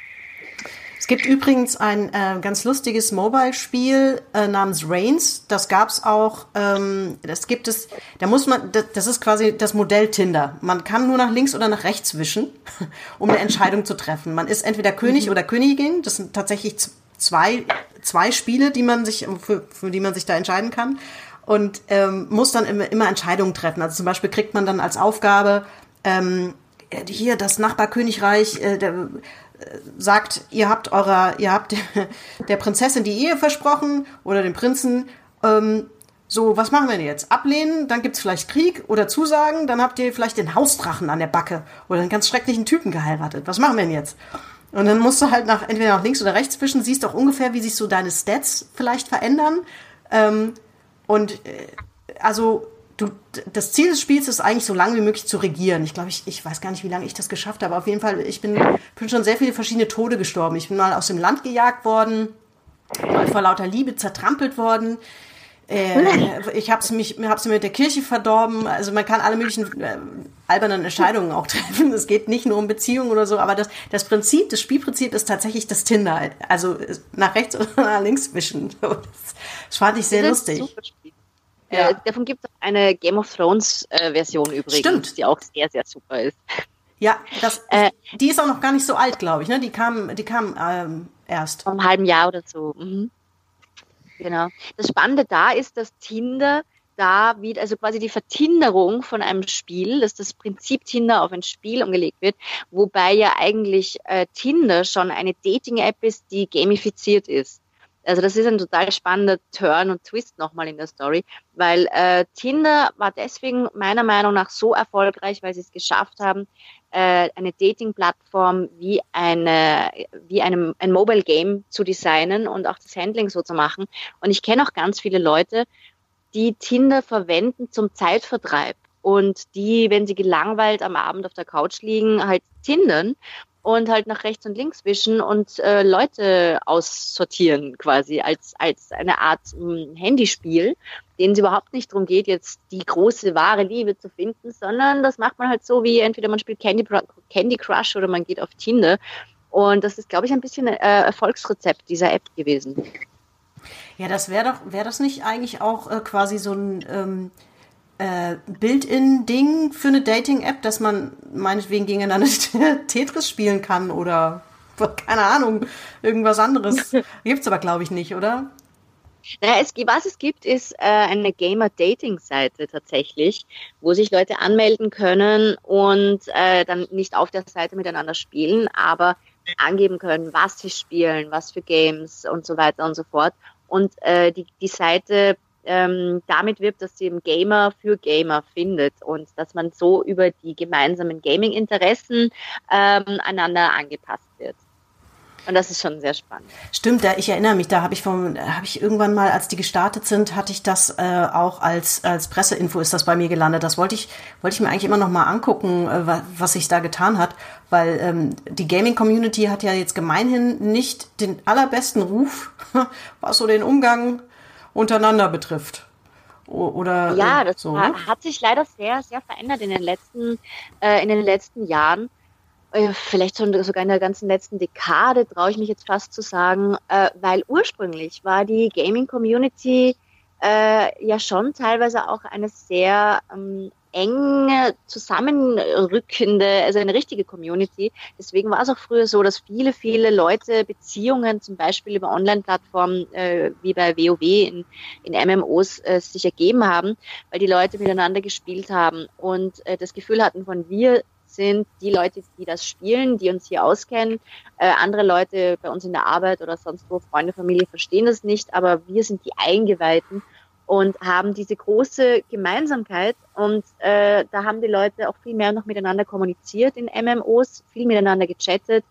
Es gibt übrigens ein äh, ganz lustiges Mobile-Spiel äh, namens Reigns. Das gab's auch, ähm, das gibt es, da muss man, das, das ist quasi das Modell Tinder. Man kann nur nach links oder nach rechts wischen, um eine Entscheidung zu treffen. Man ist entweder König mhm. oder Königin. Das sind tatsächlich zwei, zwei Spiele, die man sich, für, für die man sich da entscheiden kann. Und ähm, muss dann immer, immer Entscheidungen treffen. Also zum Beispiel kriegt man dann als Aufgabe, ähm, hier das Nachbarkönigreich, äh, der, sagt, ihr habt eurer, ihr habt der Prinzessin die Ehe versprochen oder dem Prinzen, ähm, so, was machen wir denn jetzt? Ablehnen, dann gibt's vielleicht Krieg oder Zusagen, dann habt ihr vielleicht den Hausdrachen an der Backe oder einen ganz schrecklichen Typen geheiratet. Was machen wir denn jetzt? Und dann musst du halt nach, entweder nach links oder rechts wischen, siehst auch ungefähr, wie sich so deine Stats vielleicht verändern. Ähm, und äh, also du, das Ziel des Spiels ist eigentlich so lange wie möglich zu regieren. Ich glaube, ich, ich weiß gar nicht, wie lange ich das geschafft habe. Auf jeden Fall, ich bin, bin schon sehr viele verschiedene Tode gestorben. Ich bin mal aus dem Land gejagt worden, mal vor lauter Liebe zertrampelt worden. Äh, ich habe mich, hab's mir mit der Kirche verdorben. Also man kann alle möglichen äh, albernen Entscheidungen auch treffen. Es geht nicht nur um Beziehungen oder so, aber das, das Prinzip, das Spielprinzip ist tatsächlich das Tinder. Also nach rechts oder nach links wischen. Das, das fand ich sehr das lustig. Ist super Spiel. Ja. Äh, davon gibt es auch eine Game of Thrones äh, Version übrigens, Stimmt. Die auch sehr, sehr super ist. Ja, das, äh, die ist auch noch gar nicht so alt, glaube ich. Ne? Die kam, die kam ähm, erst. Vor einem halben Jahr oder so. Mhm. Genau. Das Spannende da ist, dass Tinder da wieder, also quasi die Vertinderung von einem Spiel, dass das Prinzip Tinder auf ein Spiel umgelegt wird, wobei ja eigentlich äh, Tinder schon eine Dating-App ist, die gamifiziert ist. Also das ist ein total spannender Turn und Twist nochmal in der Story, weil äh, Tinder war deswegen meiner Meinung nach so erfolgreich, weil sie es geschafft haben, äh, eine Dating-Plattform wie eine wie einem ein Mobile Game zu designen und auch das Handling so zu machen. Und ich kenne auch ganz viele Leute, die Tinder verwenden zum Zeitvertreib und die, wenn sie gelangweilt am Abend auf der Couch liegen, halt tindern und halt nach rechts und links wischen und äh, Leute aussortieren quasi als als eine Art mh, Handyspiel, denen es überhaupt nicht darum geht, jetzt die große, wahre Liebe zu finden, sondern das macht man halt so, wie entweder man spielt Candy, Candy Crush oder man geht auf Tinder. Und das ist, glaube ich, ein bisschen äh, Erfolgsrezept dieser App gewesen. Ja, das wäre doch, wäre das nicht eigentlich auch äh, quasi so ein ähm Built-in-Ding für eine Dating-App, dass man meinetwegen gegeneinander Tetris spielen kann oder, keine Ahnung, irgendwas anderes. Gibt's aber, glaube ich, nicht, oder? Naja, es, was es gibt, ist äh, eine Gamer-Dating-Seite tatsächlich, wo sich Leute anmelden können und äh, dann nicht auf der Seite miteinander spielen, aber angeben können, was sie spielen, was für Games und so weiter und so fort. Und äh, die, die Seite Ähm, damit wirbt, dass sie eben Gamer für Gamer findet und dass man so über die gemeinsamen Gaming-Interessen ähm, einander angepasst wird. Und das ist schon sehr spannend. Stimmt, da, ich erinnere mich, da habe ich vom, habe ich irgendwann mal, als die gestartet sind, hatte ich das äh, auch als als Presseinfo ist das bei mir gelandet. Das wollte ich wollte ich mir eigentlich immer noch mal angucken, äh, was, was sich da getan hat, weil ähm, die Gaming-Community hat ja jetzt gemeinhin nicht den allerbesten Ruf, was so den Umgang untereinander betrifft. Oder ja, das so, hat, ne? hat sich leider sehr, sehr verändert in den letzten, äh, in den letzten Jahren. Äh, vielleicht sogar in der ganzen letzten Dekade, traue ich mich jetzt fast zu sagen, äh, weil ursprünglich war die Gaming-Community äh, ja schon teilweise auch eine sehr ähm, eng zusammenrückende, also eine richtige Community. Deswegen war es auch früher so, dass viele, viele Leute Beziehungen zum Beispiel über Online-Plattformen äh, wie bei WoW in, in M M Os äh, sich ergeben haben, weil die Leute miteinander gespielt haben und äh, das Gefühl hatten von wir sind die Leute, die das spielen, die uns hier auskennen. Äh, andere Leute bei uns in der Arbeit oder sonst wo, Freunde, Familie, verstehen das nicht, aber wir sind die Eingeweihten und haben diese große Gemeinsamkeit und äh, da haben die Leute auch viel mehr noch miteinander kommuniziert in M M Os, viel miteinander gechattet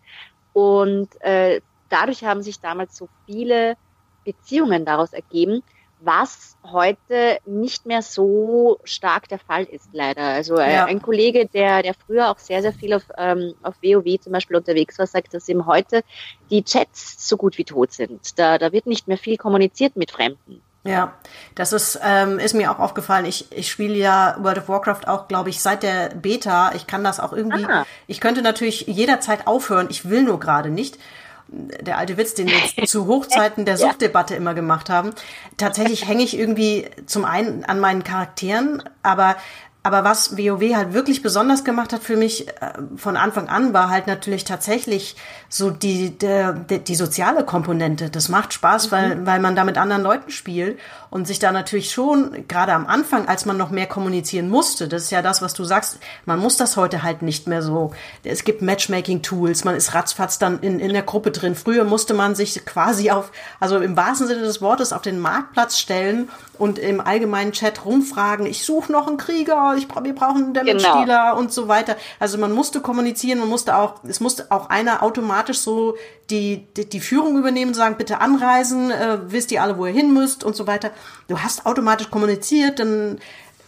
und äh, dadurch haben sich damals so viele Beziehungen daraus ergeben, was heute nicht mehr so stark der Fall ist, leider. Also äh, Ja. ein Kollege, der der früher auch sehr, sehr viel auf, ähm, auf WoW zum Beispiel unterwegs war, sagt, dass eben heute die Chats so gut wie tot sind. Da, da wird nicht mehr viel kommuniziert mit Fremden. Ja, das ist, ähm, ist mir auch aufgefallen. Ich, ich spiele ja World of Warcraft auch, glaube ich, seit der Beta. Ich kann das auch irgendwie, Ah. ich könnte natürlich jederzeit aufhören. Ich will nur gerade nicht. Der alte Witz, den wir jetzt zu Hochzeiten der Suchtdebatte immer gemacht haben. Tatsächlich hänge ich irgendwie zum einen an meinen Charakteren, aber aber was WoW halt wirklich besonders gemacht hat für mich äh, von Anfang an, war halt natürlich tatsächlich so die der, die, die soziale Komponente. Das macht Spaß, mhm. weil weil man da mit anderen Leuten spielt und sich da natürlich schon, gerade am Anfang, als man noch mehr kommunizieren musste, das ist ja das, was du sagst, man muss das heute halt nicht mehr so. Es gibt Matchmaking-Tools, man ist ratzfatz dann in, in der Gruppe drin. Früher musste man sich quasi auf, also im wahrsten Sinne des Wortes, auf den Marktplatz stellen und im allgemeinen Chat rumfragen, ich suche noch einen Krieger, ich, wir brauchen einen Damage-Dealer genau. und so weiter. Also man musste kommunizieren, man musste auch, es musste auch einer automatisch so die, die, die Führung übernehmen und sagen, bitte anreisen, äh, wisst ihr alle, wo ihr hin müsst und so weiter. Du hast automatisch kommuniziert, dann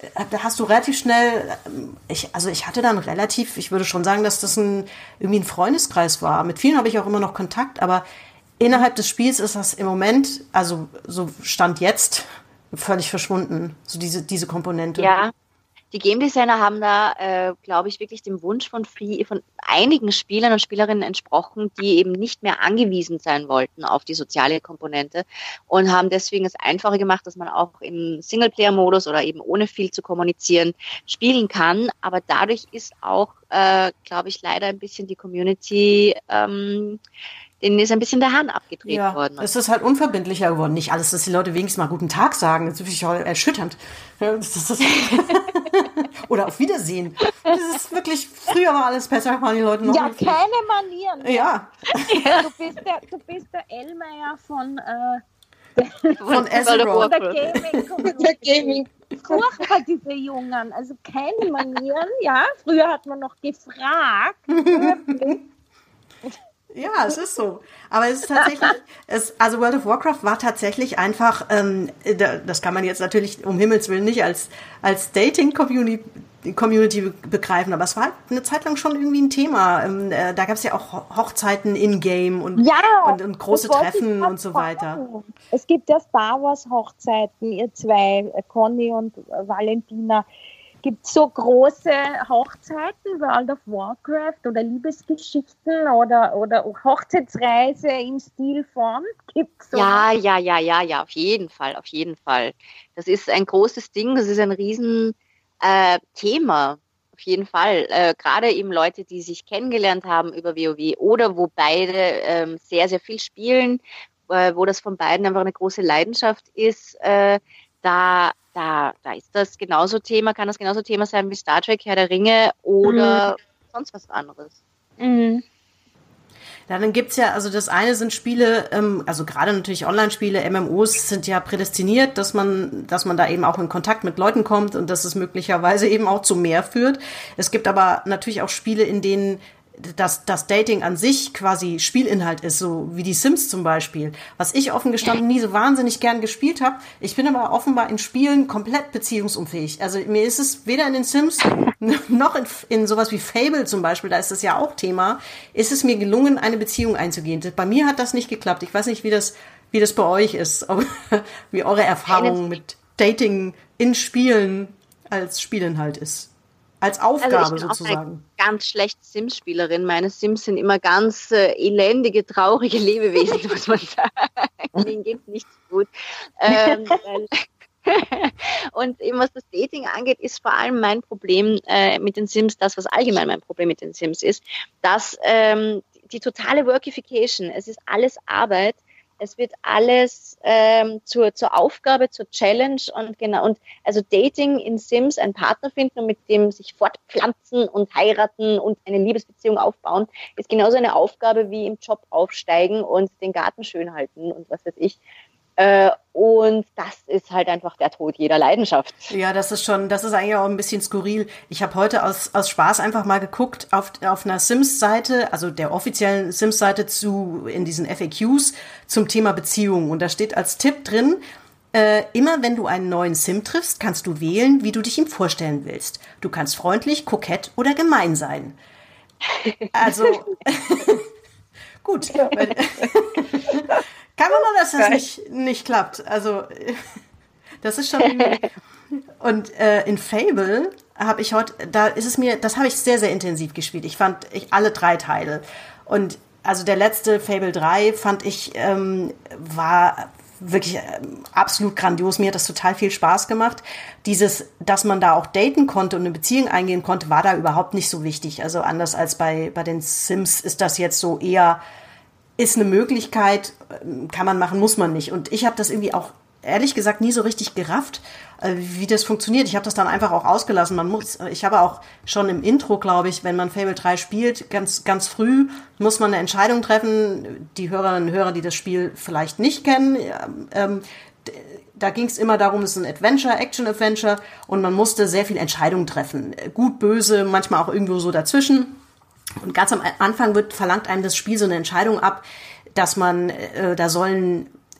da hast du relativ schnell, ich, also ich hatte dann relativ, ich würde schon sagen, dass das ein, irgendwie ein Freundeskreis war. Mit vielen habe ich auch immer noch Kontakt, aber innerhalb des Spiels ist das im Moment, also so Stand jetzt, völlig verschwunden, so diese, diese Komponente. Ja. Die Game Designer haben da, äh, glaube ich, wirklich dem Wunsch von, viel, von einigen Spielern und Spielerinnen entsprochen, die eben nicht mehr angewiesen sein wollten auf die soziale Komponente und haben deswegen es einfacher gemacht, dass man auch im Singleplayer-Modus oder eben ohne viel zu kommunizieren spielen kann. Aber dadurch ist auch, äh, glaube ich, leider ein bisschen die Community, ähm, denen ist ein bisschen der Hahn abgedreht ja, worden. Es ist halt unverbindlicher geworden. Nicht alles, dass die Leute wenigstens mal guten Tag sagen. Das ist wirklich auch erschütternd. Das ist oder auf Wiedersehen. Das ist wirklich, früher war alles besser, waren die Leute noch. Ja, keine Manieren. Ja. Du bist der, du bist der Ellmeier von, äh, von Azeroth. Der Gaming. Der Gaming. Furchtbar, diese Jungen. Also keine Manieren, ja. Früher hat man noch gefragt. Ja, es ist so. Aber es ist tatsächlich, es, also World of Warcraft war tatsächlich einfach, ähm, das kann man jetzt natürlich um Himmels Willen nicht als, als Dating-Community Community begreifen, aber es war halt eine Zeit lang schon irgendwie ein Thema. Ähm, äh, da gab es ja auch Hochzeiten in-game und, ja, und, und große Treffen und so weiter. Es gibt ja Star Wars Hochzeiten, ihr zwei, Conny und Valentina. Gibt so große Hochzeiten, World of Warcraft oder Liebesgeschichten oder, oder Hochzeitsreise im Stil von? Gibt's so? Ja, ja, ja, ja, ja, auf jeden Fall, auf jeden Fall. Das ist ein großes Ding, das ist ein riesen äh, Thema, auf jeden Fall. Äh, gerade eben Leute, die sich kennengelernt haben über WoW oder wo beide ähm, sehr, sehr viel spielen, äh, wo das von beiden einfach eine große Leidenschaft ist, äh, da Da, da ist das genauso Thema, kann das genauso Thema sein wie Star Trek, Herr der Ringe oder mhm. sonst was anderes. Mhm. Ja, dann gibt's ja, also das eine sind Spiele, ähm, also gerade natürlich Online-Spiele, M M Os sind ja prädestiniert, dass man, dass man da eben auch in Kontakt mit Leuten kommt und dass es möglicherweise eben auch zu mehr führt. Es gibt aber natürlich auch Spiele, in denen dass das Dating an sich quasi Spielinhalt ist, so wie die Sims zum Beispiel, was ich offen gestanden nie so wahnsinnig gern gespielt habe. Ich bin aber offenbar in Spielen komplett beziehungsunfähig. Also mir ist es weder in den Sims noch in, in sowas wie Fable zum Beispiel, da ist das ja auch Thema, ist es mir gelungen, eine Beziehung einzugehen. Bei mir hat das nicht geklappt. Ich weiß nicht, wie das, wie das bei euch ist, wie eure Erfahrung mit Dating in Spielen als Spielinhalt ist. Als Aufgabe also ich bin sozusagen. Auch eine ganz schlechte Sims-Spielerin. Meine Sims sind immer ganz äh, elendige, traurige Lebewesen, muss man sagen. Denen geht's nicht so gut. Ähm, und eben was das Dating angeht, ist vor allem mein Problem äh, mit den Sims, das, was allgemein mein Problem mit den Sims ist, dass ähm, die totale Workification, es ist alles Arbeit. Es wird alles ähm, zur, zur Aufgabe, zur Challenge und genau und also Dating in Sims, einen Partner finden und mit dem sich fortpflanzen und heiraten und eine Liebesbeziehung aufbauen, ist genauso eine Aufgabe wie im Job aufsteigen und den Garten schön halten und was weiß ich. Äh, und das ist halt einfach der Tod jeder Leidenschaft. Ja, das ist schon, das ist eigentlich auch ein bisschen skurril. Ich habe heute aus, aus Spaß einfach mal geguckt auf, auf einer Sims-Seite, also der offiziellen Sims-Seite zu, in diesen F A Qs zum Thema Beziehung. Und da steht als Tipp drin, äh, immer wenn du einen neuen Sim triffst, kannst du wählen, wie du dich ihm vorstellen willst. Du kannst freundlich, kokett oder gemein sein. Also, gut. Kann man nur, dass das nicht, nicht klappt. Also, das ist schon irgendwie. Und äh, in Fable habe ich heute, da ist es mir, das habe ich sehr, sehr intensiv gespielt. Ich fand ich alle drei Teile. Und also der letzte Fable drei fand ich, ähm, war wirklich ähm, absolut grandios. Mir hat das total viel Spaß gemacht. Dieses, dass man da auch daten konnte und eine Beziehung eingehen konnte, war da überhaupt nicht so wichtig. Also anders als bei, bei den Sims ist das jetzt so eher, ist eine Möglichkeit, kann man machen, muss man nicht. Und ich habe das irgendwie auch, ehrlich gesagt, nie so richtig gerafft, wie das funktioniert. Ich habe das dann einfach auch ausgelassen. Man muss, ich habe auch schon im Intro, glaube ich, wenn man Fable drei spielt, ganz, ganz früh muss man eine Entscheidung treffen. Die Hörerinnen und Hörer, die das Spiel vielleicht nicht kennen, ähm, da ging es immer darum, es ist ein Adventure, Action-Adventure und man musste sehr viel Entscheidungen treffen. Gut, böse, manchmal auch irgendwo so dazwischen. Und ganz am Anfang wird verlangt einem das Spiel so eine Entscheidung ab, dass man, äh, da sollen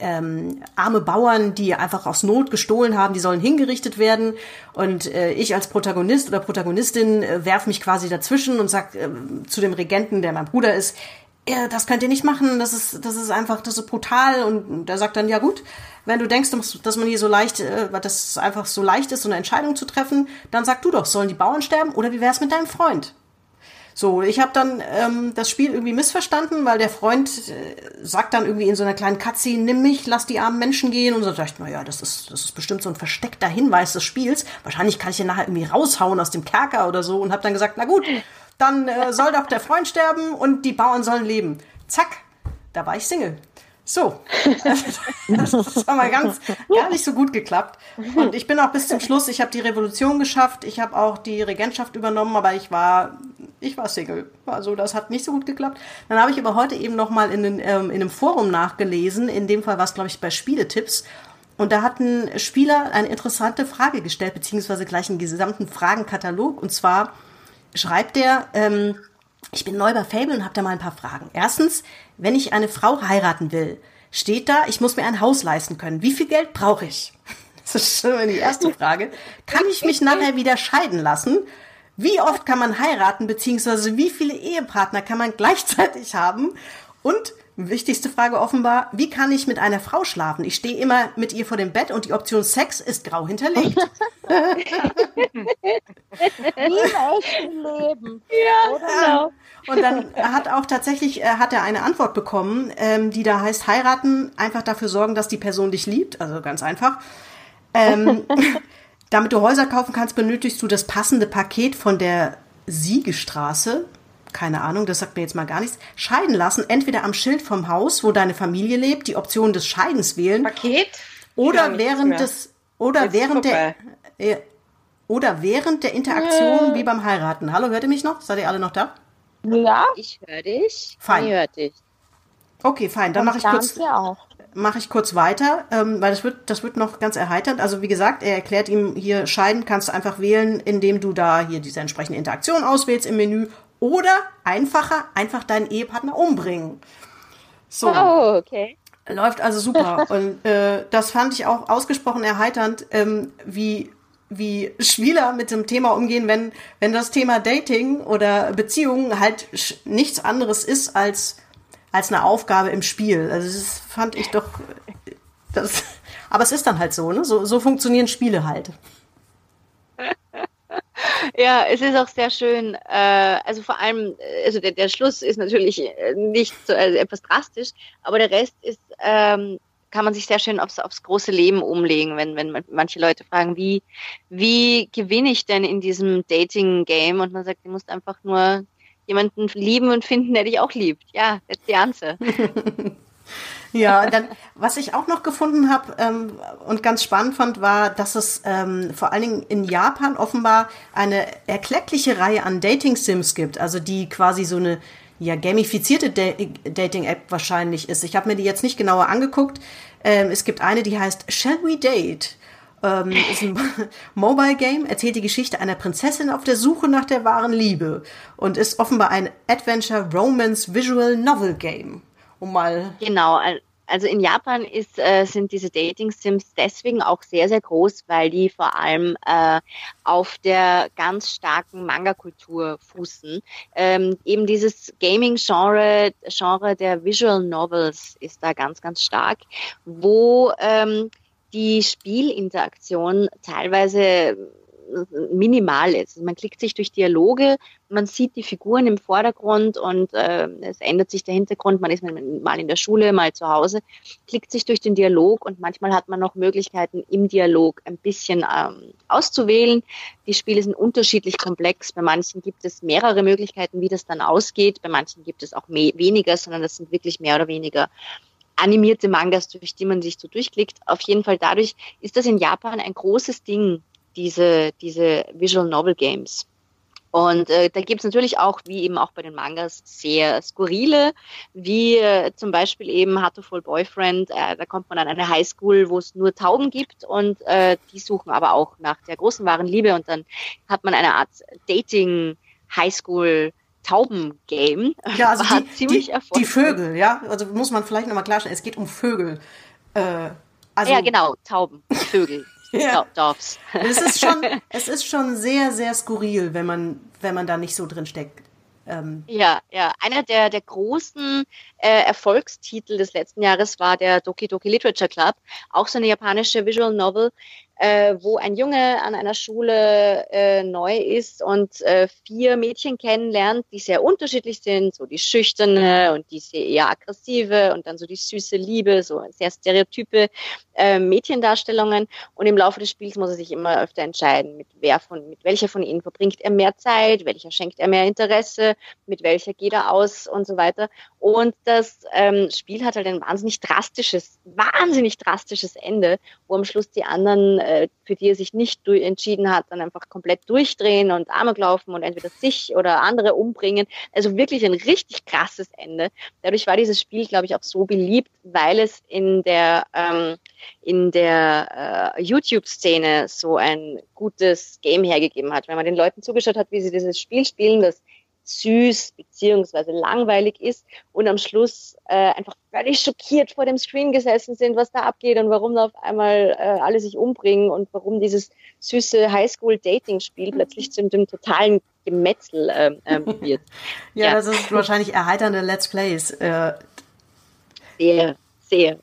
ähm, arme Bauern, die einfach aus Not gestohlen haben, die sollen hingerichtet werden. Und äh, ich als Protagonist oder Protagonistin äh, werf mich quasi dazwischen und sag äh, zu dem Regenten, der mein Bruder ist, ja, das könnt ihr nicht machen, das ist, das ist einfach, das ist brutal. Und der sagt dann, ja gut, wenn du denkst, dass man hier so leicht, dass es einfach so leicht ist, so eine Entscheidung zu treffen, dann sag du doch, sollen die Bauern sterben oder wie wär's mit deinem Freund? So, ich habe dann ähm, das Spiel irgendwie missverstanden, weil der Freund äh, sagt dann irgendwie in so einer kleinen Cutscene, nimm mich, lass die armen Menschen gehen. Und so dachte ich, na ja, das ist, das ist bestimmt so ein versteckter Hinweis des Spiels. Wahrscheinlich kann ich ihn nachher irgendwie raushauen aus dem Kerker oder so und habe dann gesagt, na gut, dann äh, soll doch der Freund sterben und die Bauern sollen leben. Zack, da war ich Single. So, das hat mal ganz, gar nicht so gut geklappt. Und ich bin auch bis zum Schluss, ich habe die Revolution geschafft, ich habe auch die Regentschaft übernommen, aber ich war, ich war Single. Also das hat nicht so gut geklappt. Dann habe ich aber heute eben nochmal in, den, ähm, in einem Forum nachgelesen, in dem Fall war es, glaube ich, bei Spieletipps. Und da hat ein Spieler eine interessante Frage gestellt, beziehungsweise gleich einen gesamten Fragenkatalog. Und zwar schreibt er, ähm, ich bin neu bei Fable und habe da mal ein paar Fragen. Erstens, wenn ich eine Frau heiraten will, steht da, ich muss mir ein Haus leisten können. Wie viel Geld brauche ich? Das ist schon die erste Frage. Kann ich mich nachher wieder scheiden lassen? Wie oft kann man heiraten, beziehungsweise wie viele Ehepartner kann man gleichzeitig haben? Und wichtigste Frage offenbar, wie kann ich mit einer Frau schlafen? Ich stehe immer mit ihr vor dem Bett und die Option Sex ist grau hinterlegt. Wie im echten Leben. Ja, genau. Und dann hat auch tatsächlich, äh, hat er eine Antwort bekommen, ähm, die da heißt, heiraten, einfach dafür sorgen, dass die Person dich liebt. Also ganz einfach. Ähm, damit du Häuser kaufen kannst, benötigst du das passende Paket von der Siegestraße. Keine Ahnung, das sagt mir jetzt mal gar nichts. Scheiden lassen, entweder am Schild vom Haus, wo deine Familie lebt, die Option des Scheidens wählen. Paket? Oder während des, oder Jetzt während der, vorbei. äh, oder während der Interaktion wie beim Heiraten. Hallo, hört ihr mich noch? Seid ihr alle noch da? Ja, Ich höre dich. Fein. Ich höre dich. Okay, fein. Dann mache ich kurz, Danke auch. mache ich kurz weiter, ähm, weil das wird, das wird noch ganz erheiternd. Also wie gesagt, er erklärt ihm hier, scheiden kannst du einfach wählen, indem du da hier diese entsprechende Interaktion auswählst im Menü. Oder einfacher, einfach deinen Ehepartner umbringen. So. Oh, okay. Läuft also super. Und äh, das fand ich auch ausgesprochen erheiternd, ähm, wie wie Spieler mit dem Thema umgehen, wenn wenn das Thema Dating oder Beziehungen halt sch- nichts anderes ist als als eine Aufgabe im Spiel. Also das fand ich doch das, aber es ist dann halt so, ne? So so funktionieren Spiele halt. Ja, es ist auch sehr schön. Äh, also vor allem, also der, der Schluss ist natürlich nicht so also etwas drastisch, aber der Rest ist, ähm, kann man sich sehr schön aufs, aufs große Leben umlegen, wenn, wenn manche Leute fragen, wie, wie gewinne ich denn in diesem Dating-Game? Und man sagt, du musst einfach nur jemanden lieben und finden, der dich auch liebt. Ja, that's the answer. Ja, dann, was ich auch noch gefunden habe ähm, und ganz spannend fand, war, dass es ähm, vor allen Dingen in Japan offenbar eine erkleckliche Reihe an Dating-Sims gibt, also die quasi so eine ja gamifizierte Da- Dating-App wahrscheinlich ist. Ich habe mir die jetzt nicht genauer angeguckt. Ähm, es gibt eine, die heißt Shall We Date? Ähm, ist ein Mobile Game, erzählt die Geschichte einer Prinzessin auf der Suche nach der wahren Liebe und ist offenbar ein Adventure Romance Visual Novel Game. Um mal Genau, also in Japan ist, äh, sind diese Dating-Sims deswegen auch sehr, sehr groß, weil die vor allem äh, auf der ganz starken Manga-Kultur fußen. Ähm, eben dieses Gaming-Genre, Genre der Visual Novels ist da ganz, ganz stark, wo ähm, die Spielinteraktion teilweise minimal ist. Also man klickt sich durch Dialoge, man sieht die Figuren im Vordergrund und äh, es ändert sich der Hintergrund, man ist mal in der Schule, mal zu Hause, klickt sich durch den Dialog und manchmal hat man noch Möglichkeiten im Dialog ein bisschen ähm, auszuwählen. Die Spiele sind unterschiedlich komplex, bei manchen gibt es mehrere Möglichkeiten, wie das dann ausgeht, bei manchen gibt es auch mehr, weniger, sondern das sind wirklich mehr oder weniger animierte Mangas, durch die man sich so durchklickt. Auf jeden Fall dadurch ist das in Japan ein großes Ding, diese, diese Visual Novel Games. Und äh, da gibt's natürlich auch, wie eben auch bei den Mangas, sehr skurrile, wie äh, zum Beispiel eben Hatoful Boyfriend, äh, da kommt man an eine Highschool, wo es nur Tauben gibt und äh, die suchen aber auch nach der großen wahren Liebe und dann hat man eine Art Dating Highschool Tauben-Game. ja, also War die, ziemlich die, die erfolgreich. Vögel, ja, also muss man vielleicht nochmal klarstellen, es geht um Vögel. Äh, also, ja, genau, Tauben, Vögel, ja. Doves. Es ist schon, es ist schon sehr, sehr skurril, wenn man, wenn man da nicht so drin steckt. Ähm. Ja, ja. Einer der, der großen äh, Erfolgstitel des letzten Jahres war der Doki Doki Literature Club, auch so eine japanische Visual Novel, äh, wo ein Junge an einer Schule äh, neu ist und äh, vier Mädchen kennenlernt, die sehr unterschiedlich sind, so die schüchterne und die sehr eher aggressive und dann so die süße Liebe, so sehr stereotype äh, Mädchendarstellungen. Und im Laufe des Spiels muss er sich immer öfter entscheiden, mit wer von, mit welcher von ihnen verbringt er mehr Zeit, welcher schenkt er mehr Interesse, mit welcher geht er aus und so weiter. Und das ähm, Spiel hat halt ein wahnsinnig drastisches, wahnsinnig drastisches Ende, wo am Schluss die anderen, äh, für die er sich nicht durch, entschieden hat, dann einfach komplett durchdrehen und Amok laufen und entweder sich oder andere umbringen. Also wirklich ein richtig krasses Ende. Dadurch war dieses Spiel, glaube ich, auch so beliebt, weil es in der ähm, in der äh, YouTube-Szene so ein gutes Game hergegeben hat. Wenn man den Leuten zugeschaut hat, wie sie dieses Spiel spielen, das süß beziehungsweise langweilig ist und am Schluss äh, einfach völlig schockiert vor dem Screen gesessen sind, was da abgeht und warum da auf einmal äh, alle sich umbringen und warum dieses süße Highschool-Dating-Spiel plötzlich zu dem totalen Gemetzel äh, äh, wird. ja, ja, das ist wahrscheinlich erheiternde Let's Plays. Äh. Sehr, sehr.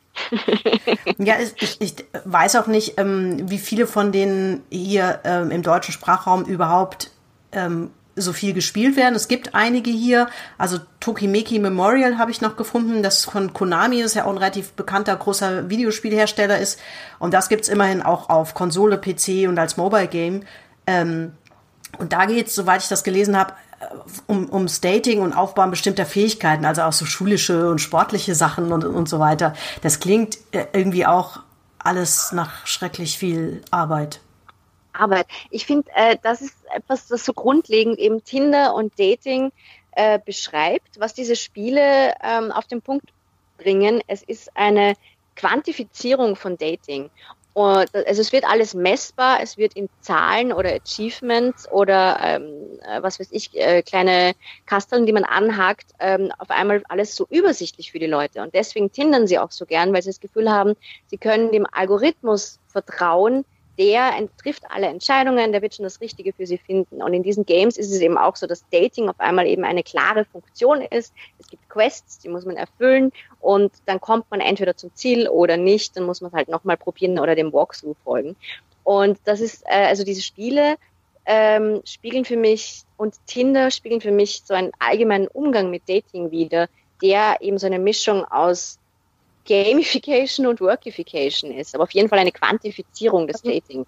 Ja, ich, ich weiß auch nicht, ähm, wie viele von denen hier ähm, im deutschen Sprachraum überhaupt ähm, so viel gespielt werden. Es gibt einige hier, also Tokimeki Memorial habe ich noch gefunden, das von Konami, das ja auch ein relativ bekannter, großer Videospielhersteller ist. Und das gibt's immerhin auch auf Konsole, P C und als Mobile Game. Ähm, und da geht's, soweit ich das gelesen habe, um, ums Dating und Aufbauen bestimmter Fähigkeiten, also auch so schulische und sportliche Sachen und, und so weiter. Das klingt irgendwie auch alles nach schrecklich viel Arbeit. Arbeit. Ich finde, äh, das ist etwas, das so grundlegend eben Tinder und Dating äh, beschreibt, was diese Spiele ähm, auf den Punkt bringen. Es ist eine Quantifizierung von Dating. Und, also es wird alles messbar, es wird in Zahlen oder Achievements oder ähm, was weiß ich, äh, kleine Kasteln, die man anhakt, ähm, auf einmal alles so übersichtlich für die Leute. Und deswegen tindern sie auch so gern, weil sie das Gefühl haben, sie können dem Algorithmus vertrauen, der trifft alle Entscheidungen, der wird schon das Richtige für sie finden. Und in diesen Games ist es eben auch so, dass Dating auf einmal eben eine klare Funktion ist. Es gibt Quests, die muss man erfüllen und dann kommt man entweder zum Ziel oder nicht. Dann muss man es halt nochmal probieren oder dem Walkthrough folgen. Und das ist, äh, also diese Spiele ähm, spiegeln für mich und Tinder spiegeln für mich so einen allgemeinen Umgang mit Dating wider, der eben so eine Mischung aus Gamification und Workification ist, aber auf jeden Fall eine Quantifizierung des Datings.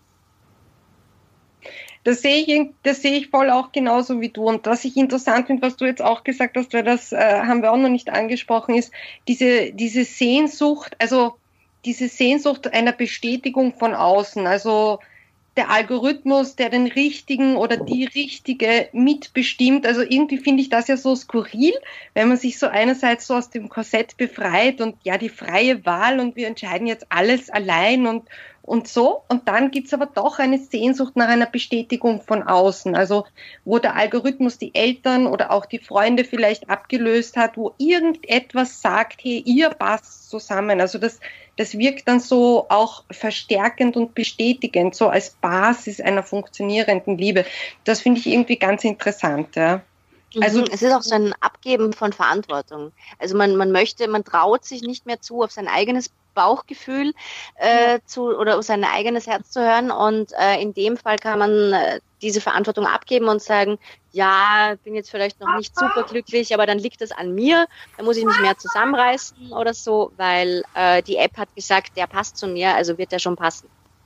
Das sehe ich, das sehe ich voll auch genauso wie du. Und was ich interessant finde, was du jetzt auch gesagt hast, weil das äh, haben wir auch noch nicht angesprochen, ist diese, diese Sehnsucht, also diese Sehnsucht einer Bestätigung von außen, also der Algorithmus, der den Richtigen oder die Richtige mitbestimmt. Also irgendwie finde ich das ja so skurril, wenn man sich so einerseits so aus dem Korsett befreit und ja, die freie Wahl und wir entscheiden jetzt alles allein und und so. Und dann gibt's aber doch eine Sehnsucht nach einer Bestätigung von außen. Also wo der Algorithmus die Eltern oder auch die Freunde vielleicht abgelöst hat, wo irgendetwas sagt, hey, ihr passt zusammen. Also das, das wirkt dann so auch verstärkend und bestätigend, so als Basis einer funktionierenden Liebe. Das finde ich irgendwie ganz interessant, ja. Also es ist auch so ein Abgeben von Verantwortung. Also man, man möchte, man traut sich nicht mehr zu, auf sein eigenes Bauchgefühl äh, zu oder auf sein eigenes Herz zu hören. Und äh, in dem Fall kann man äh, diese Verantwortung abgeben und sagen, ja, bin jetzt vielleicht noch nicht super glücklich, aber dann liegt das an mir. Da muss ich mich mehr zusammenreißen oder so, weil äh, die App hat gesagt, der passt zu mir, also wird der schon passen.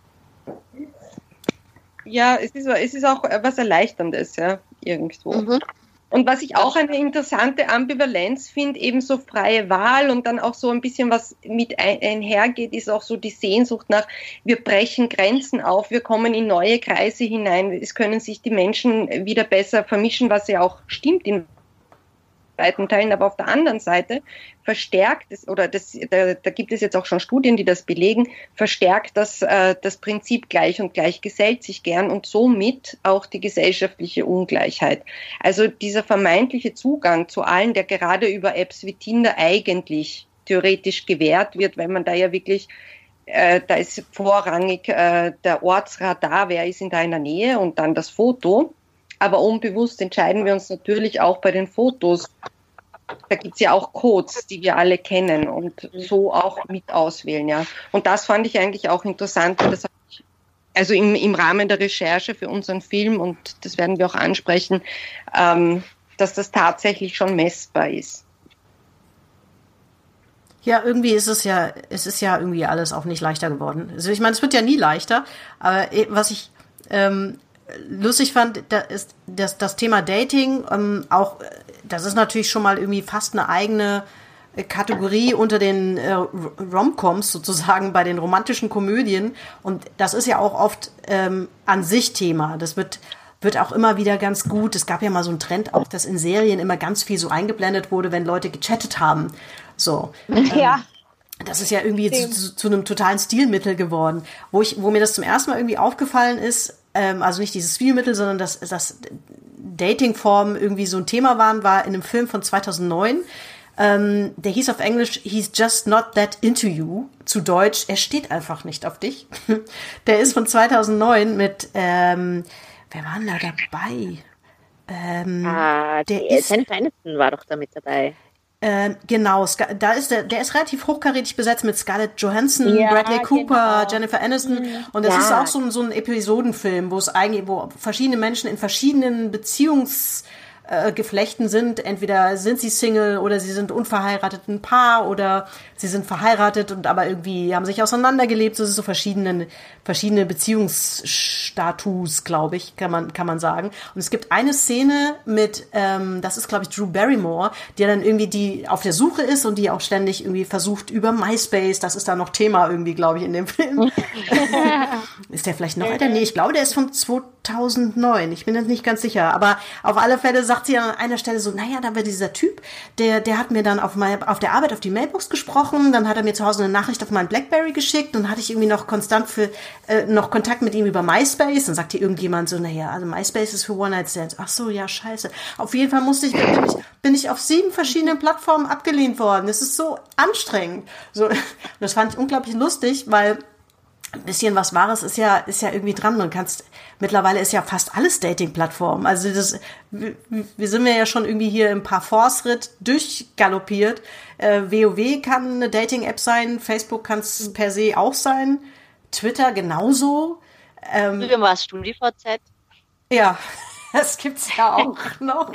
Ja, es ist, es ist auch was Erleichterndes, ja, irgendwo. Mhm. Und was ich auch eine interessante Ambivalenz finde, eben so freie Wahl und dann auch so ein bisschen was mit einhergeht, ist auch so die Sehnsucht nach, wir brechen Grenzen auf, wir kommen in neue Kreise hinein, es können sich die Menschen wieder besser vermischen, was ja auch stimmt in weiten Teilen, aber auf der anderen Seite verstärkt es, oder das, da, da gibt es jetzt auch schon Studien, die das belegen, verstärkt das, äh, das Prinzip gleich und gleich gesellt sich gern und somit auch die gesellschaftliche Ungleichheit. Also dieser vermeintliche Zugang zu allen, der gerade über Apps wie Tinder eigentlich theoretisch gewährt wird, weil man da ja wirklich, äh, da ist vorrangig äh, der Ortsradar, wer ist in deiner Nähe und dann das Foto. Aber unbewusst entscheiden wir uns natürlich auch bei den Fotos. Da gibt es ja auch Codes, die wir alle kennen und so auch mit auswählen. Ja. Und das fand ich eigentlich auch interessant, das habe ich also im, im Rahmen der Recherche für unseren Film, und das werden wir auch ansprechen, ähm, dass das tatsächlich schon messbar ist. Ja, irgendwie ist es ja, es ist ja irgendwie alles auch nicht leichter geworden. Also ich meine, es wird ja nie leichter, aber was ich ähm, lustig fand, da ist das, das Thema Dating ähm, auch, das ist natürlich schon mal irgendwie fast eine eigene Kategorie unter den äh, Rom-Coms sozusagen, bei den romantischen Komödien. Und das ist ja auch oft ähm, an sich Thema. Das wird wird auch immer wieder ganz gut. Es gab ja mal so einen Trend auch, dass in Serien immer ganz viel so eingeblendet wurde, wenn Leute gechattet haben. So. Ja. Ähm, das ist ja irgendwie zu, zu, zu einem totalen Stilmittel geworden. Wo ich, wo mir das zum ersten Mal irgendwie aufgefallen ist, ähm, also nicht dieses Stilmittel, sondern dass, dass Datingformen irgendwie so ein Thema waren, war in einem Film von zweitausendneun. Ähm, der hieß auf Englisch He's Just Not That Into You. Zu Deutsch, er steht einfach nicht auf dich. Der ist von zweitausendneun mit, ähm, wer war denn da dabei? Ähm, ah, der die, ist, Jennifer Aniston war doch da mit dabei. Ähm, genau, da ist der, der ist relativ hochkarätig besetzt mit Scarlett Johansson, ja, Bradley Cooper, genau. Jennifer Aniston. Mhm. Und das ja. ist auch so ein, so ein Episodenfilm, wo es eigentlich, wo verschiedene Menschen in verschiedenen Beziehungs äh, Geflechten sind. Entweder sind sie Single oder sie sind unverheiratet ein Paar oder sie sind verheiratet und aber irgendwie haben sich auseinandergelebt. Das ist so verschiedene, verschiedene Beziehungsstatus, glaube ich, kann man, kann man sagen. Und es gibt eine Szene mit, ähm, das ist, glaube ich, Drew Barrymore, die dann irgendwie die auf der Suche ist und die auch ständig irgendwie versucht über MySpace, das ist da noch Thema irgendwie, glaube ich, in dem Film. Ist der vielleicht noch älter? Nee, ich glaube, der ist von zweitausendneun. Ich bin jetzt nicht ganz sicher. Aber auf alle Fälle sagt sie an einer Stelle so, naja, da war dieser Typ, der, der hat mir dann auf, mein, auf der Arbeit auf die Mailbox gesprochen, dann hat er mir zu Hause eine Nachricht auf meinen Blackberry geschickt, dann hatte ich irgendwie noch konstant für, äh, noch Kontakt mit ihm über MySpace, dann sagte irgendjemand so, naja, also MySpace ist für One-Night-Stands. Ach so, ja, scheiße. Auf jeden Fall musste ich, bin ich, bin ich auf sieben verschiedenen Plattformen abgelehnt worden. Das ist so anstrengend. So, das fand ich unglaublich lustig, weil ein bisschen was Wahres ist ja, ist ja irgendwie dran. Man kannst, mittlerweile ist ja fast alles Dating-Plattformen. Also das, wir, wir sind ja schon irgendwie hier im Parforce-Ritt durchgaloppiert. Äh, WoW kann eine Dating-App sein, Facebook kann es per se auch sein, Twitter genauso. Ähm, Früher war es StudiVZ. Ja, das gibt's ja auch noch.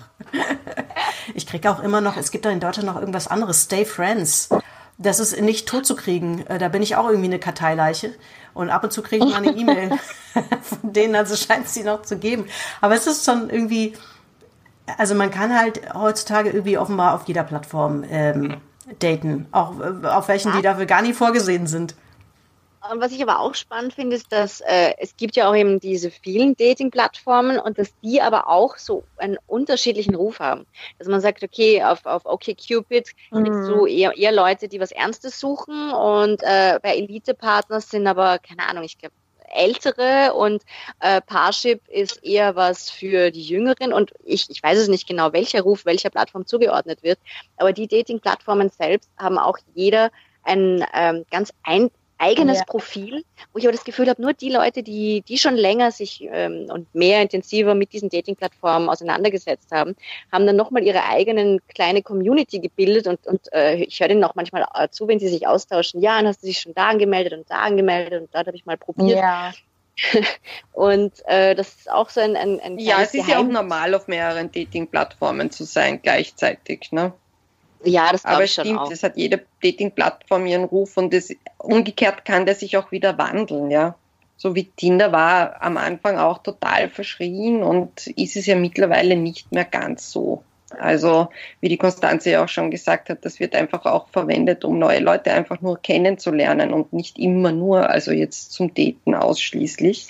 Ich kriege auch immer noch, es gibt da in Deutschland noch irgendwas anderes, Stay Friends. Das ist nicht tot zu kriegen. Da bin ich auch irgendwie eine Karteileiche. Und ab und zu kriege ich mal eine E-Mail von denen, also scheint es die noch zu geben. Aber es ist schon irgendwie, also man kann halt heutzutage irgendwie offenbar auf jeder Plattform ähm, daten. Auch auf welchen, die dafür gar nicht vorgesehen sind. Was ich aber auch spannend finde, ist, dass äh, es gibt ja auch eben diese vielen Dating-Plattformen und dass die aber auch so einen unterschiedlichen Ruf haben. Dass man sagt, okay, auf, auf OkCupid mhm. gibt es so eher, eher Leute, die was Ernstes suchen und äh, bei Elite-Partners sind aber, keine Ahnung, ich glaube, Ältere und äh, Parship ist eher was für die Jüngeren und ich, ich weiß es nicht genau, welcher Ruf welcher Plattform zugeordnet wird, aber die Dating-Plattformen selbst haben auch jeder ein ähm, ganz ein eigenes ja. Profil, wo ich aber das Gefühl habe, nur die Leute, die die schon länger sich ähm, und mehr intensiver mit diesen Dating-Plattformen auseinandergesetzt haben, haben dann nochmal ihre eigenen kleine Community gebildet und, und äh, ich höre denen auch manchmal äh, zu, wenn sie sich austauschen, ja, dann hast du dich schon da angemeldet und da angemeldet und dort habe ich mal probiert. Ja. Und äh, das ist auch so ein, ein, ein Ja, es ist Geheimnis. Ja auch normal, auf mehreren Dating-Plattformen zu sein gleichzeitig, ne? Ja, das glaube ich schon stimmt, auch. Es hat jede Dating-Plattform ihren Ruf und das, umgekehrt kann der sich auch wieder wandeln, ja. So wie Tinder war am Anfang auch total verschrien und ist es ja mittlerweile nicht mehr ganz so. Also, wie die Konstanze ja auch schon gesagt hat, das wird einfach auch verwendet, um neue Leute einfach nur kennenzulernen und nicht immer nur, also jetzt zum Daten ausschließlich.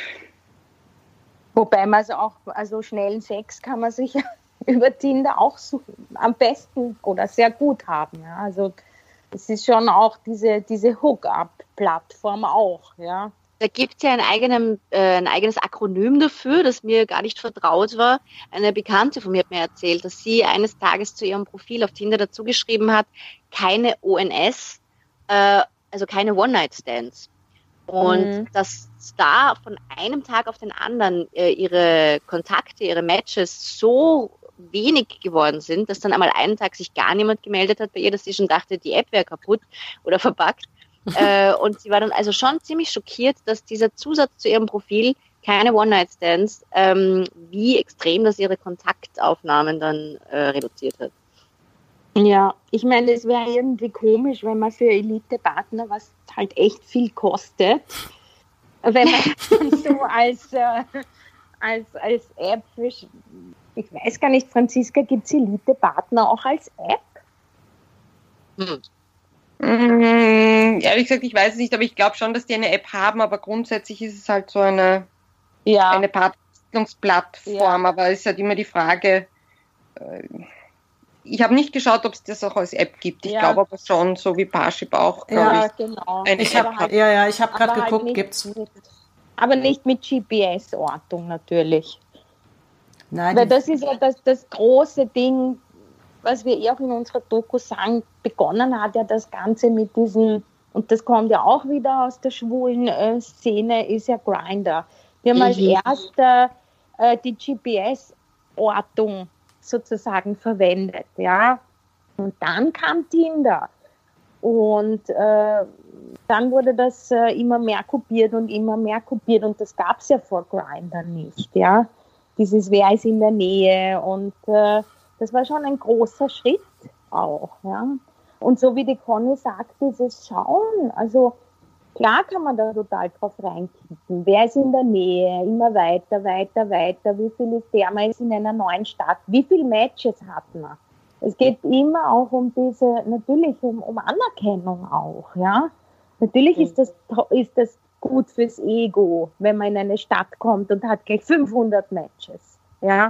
Wobei man also auch, also schnellen Sex kann man sich ja über Tinder auch so am besten oder sehr gut haben. Ja. Also es ist schon auch diese, diese Hook-up-Plattform auch. Ja. Da gibt es ja ein, eigenen, äh, ein eigenes Akronym dafür, das mir gar nicht vertraut war. Eine Bekannte von mir hat mir erzählt, dass sie eines Tages zu ihrem Profil auf Tinder dazu geschrieben hat, keine O N S, äh, also keine One-Night-Stands. Und mhm. dass da von einem Tag auf den anderen äh, ihre Kontakte, ihre Matches so wenig geworden sind, dass dann einmal einen Tag sich gar niemand gemeldet hat bei ihr, dass sie schon dachte, die App wäre kaputt oder verbuggt. äh, und sie war dann also schon ziemlich schockiert, dass dieser Zusatz zu ihrem Profil, keine One-Night-Stands, ähm, wie extrem das ihre Kontaktaufnahmen dann äh, reduziert hat. Ja, ich meine, es wäre irgendwie komisch, wenn man für Elite-Partner, was halt echt viel kostet, wenn man so als, äh, als, als App, für, ich weiß gar nicht, Franziska, gibt es Elite-Partner auch als App? Hm. Mmh, ehrlich gesagt, ich weiß es nicht, aber ich glaube schon, dass die eine App haben, aber grundsätzlich ist es halt so eine, ja. eine Partnerplattform, ja. Aber es ist halt immer die Frage, äh, ich habe nicht geschaut, ob es das auch als App gibt. Ich ja. glaube aber schon, so wie Parship auch, glaube ja, ich. Genau. Eine ich App halt, ja, ja, ich habe gerade geguckt, halt gibt's. Mit, aber nicht mit G P S-Ortung natürlich. Nein, weil das ist ja das, das große Ding, was wir eh auch in unserer Doku sagen, begonnen hat ja das Ganze mit diesen, und das kommt ja auch wieder aus der schwulen äh, Szene, ist ja Grindr. Wir haben mhm. als erster äh, die G P S-Ortung sozusagen verwendet, ja. Und dann kam Tinder. Und äh, dann wurde das äh, immer mehr kopiert und immer mehr kopiert. Und das gab es ja vor Grindr nicht, ja. Dieses Wer ist in der Nähe und äh, das war schon ein großer Schritt auch, ja. Und so wie die Conny sagt, dieses Schauen, also klar kann man da total drauf reinkicken. Wer ist in der Nähe? Immer weiter, weiter, weiter. Wie viel ist der? Man ist in einer neuen Stadt. Wie viele Matches hat man? Es geht immer auch um diese, natürlich um, um Anerkennung auch, ja. Natürlich ist das, ist das gut fürs Ego, wenn man in eine Stadt kommt und hat gleich fünfhundert Matches, ja.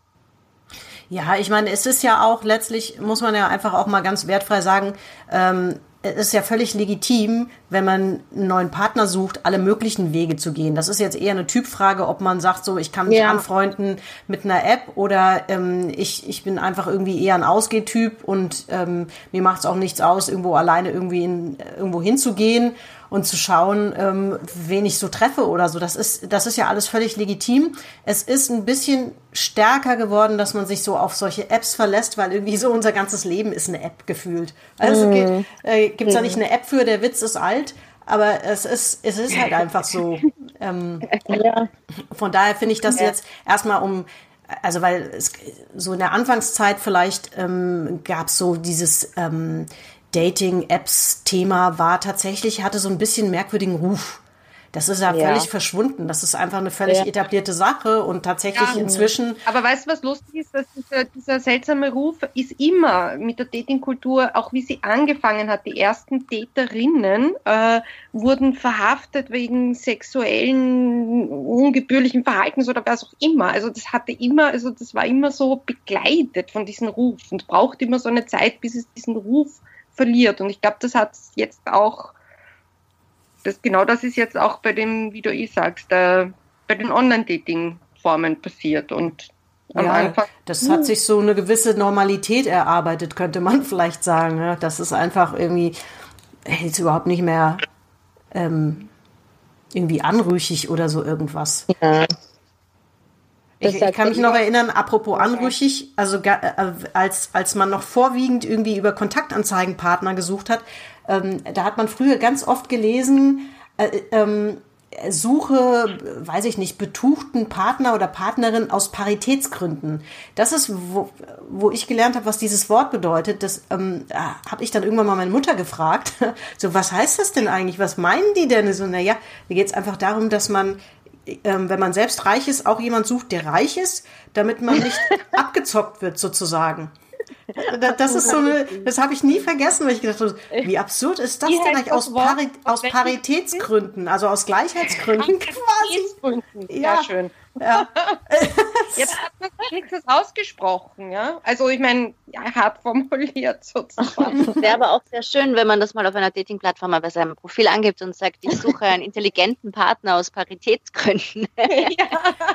Ja, ich meine, es ist ja auch letztlich, muss man ja einfach auch mal ganz wertfrei sagen, ähm, es ist ja völlig legitim, wenn man einen neuen Partner sucht, alle möglichen Wege zu gehen. Das ist jetzt eher eine Typfrage, ob man sagt, so ich kann mich ja. anfreunden mit einer App oder ähm, ich ich bin einfach irgendwie eher ein Ausgehtyp und ähm, mir macht es auch nichts aus, irgendwo alleine irgendwie in, irgendwo hinzugehen und zu schauen, ähm, wen ich so treffe oder so. Das ist, das ist ja alles völlig legitim. Es ist ein bisschen stärker geworden, dass man sich so auf solche Apps verlässt, weil irgendwie so unser ganzes Leben ist eine App gefühlt. Also mhm. äh, gibt es da nicht eine App für, der Witz ist alt, aber es ist, es ist halt einfach so. Ähm, ja. Von daher finde ich das ja. jetzt erstmal um, also weil es so in der Anfangszeit vielleicht ähm, gab es so dieses ähm, Dating-Apps-Thema war tatsächlich, hatte so ein bisschen merkwürdigen Ruf. Das ist ja, ja völlig verschwunden. Das ist einfach eine völlig ja. etablierte Sache und tatsächlich ja. inzwischen... Aber weißt du, was lustig ist? Dass dieser, dieser seltsame Ruf ist immer mit der Dating-Kultur, auch wie sie angefangen hat, die ersten Daterinnen äh, wurden verhaftet wegen sexuellen, ungebührlichen Verhaltens oder was auch immer. Also das hatte immer, also das war immer so begleitet von diesem Ruf und braucht immer so eine Zeit, bis es diesen Ruf verliert. Und ich glaube, das hat jetzt auch, das, genau das ist jetzt auch bei dem, wie du eh sagst, äh, bei den Online-Dating-Formen passiert. Und am ja, Anfang. Das hat sich so eine gewisse Normalität erarbeitet, könnte man vielleicht sagen. Ja? Das ist einfach irgendwie jetzt überhaupt nicht mehr ähm, irgendwie anrüchig oder so irgendwas. Ja. Ich, ich kann mich noch erinnern, apropos anrüchig, also äh, als als man noch vorwiegend irgendwie über Kontaktanzeigenpartner gesucht hat, ähm, da hat man früher ganz oft gelesen, äh, ähm, Suche, weiß ich nicht, betuchten Partner oder Partnerin aus Paritätsgründen. Das ist, wo, wo ich gelernt habe, was dieses Wort bedeutet. Das ähm, habe ich dann irgendwann mal meine Mutter gefragt. So, was heißt das denn eigentlich? Was meinen die denn? So, naja, mir geht es einfach darum, dass man Ähm, wenn man selbst reich ist, auch jemand sucht, der reich ist, damit man nicht abgezockt wird, sozusagen. Das ist so eine, das habe ich nie vergessen, weil ich gedacht habe, wie absurd ist das denn eigentlich aus, Pari, aus Paritätsgründen, also aus Gleichheitsgründen quasi. Ja, ja, schön. Ja. Jetzt hat man wenigstens ausgesprochen, ja. Also ich meine, ja, hart formuliert sozusagen. Wäre aber auch sehr schön, wenn man das mal auf einer Dating-Plattform bei seinem Profil angibt und sagt, ich suche einen intelligenten Partner aus Paritätsgründen. Ja,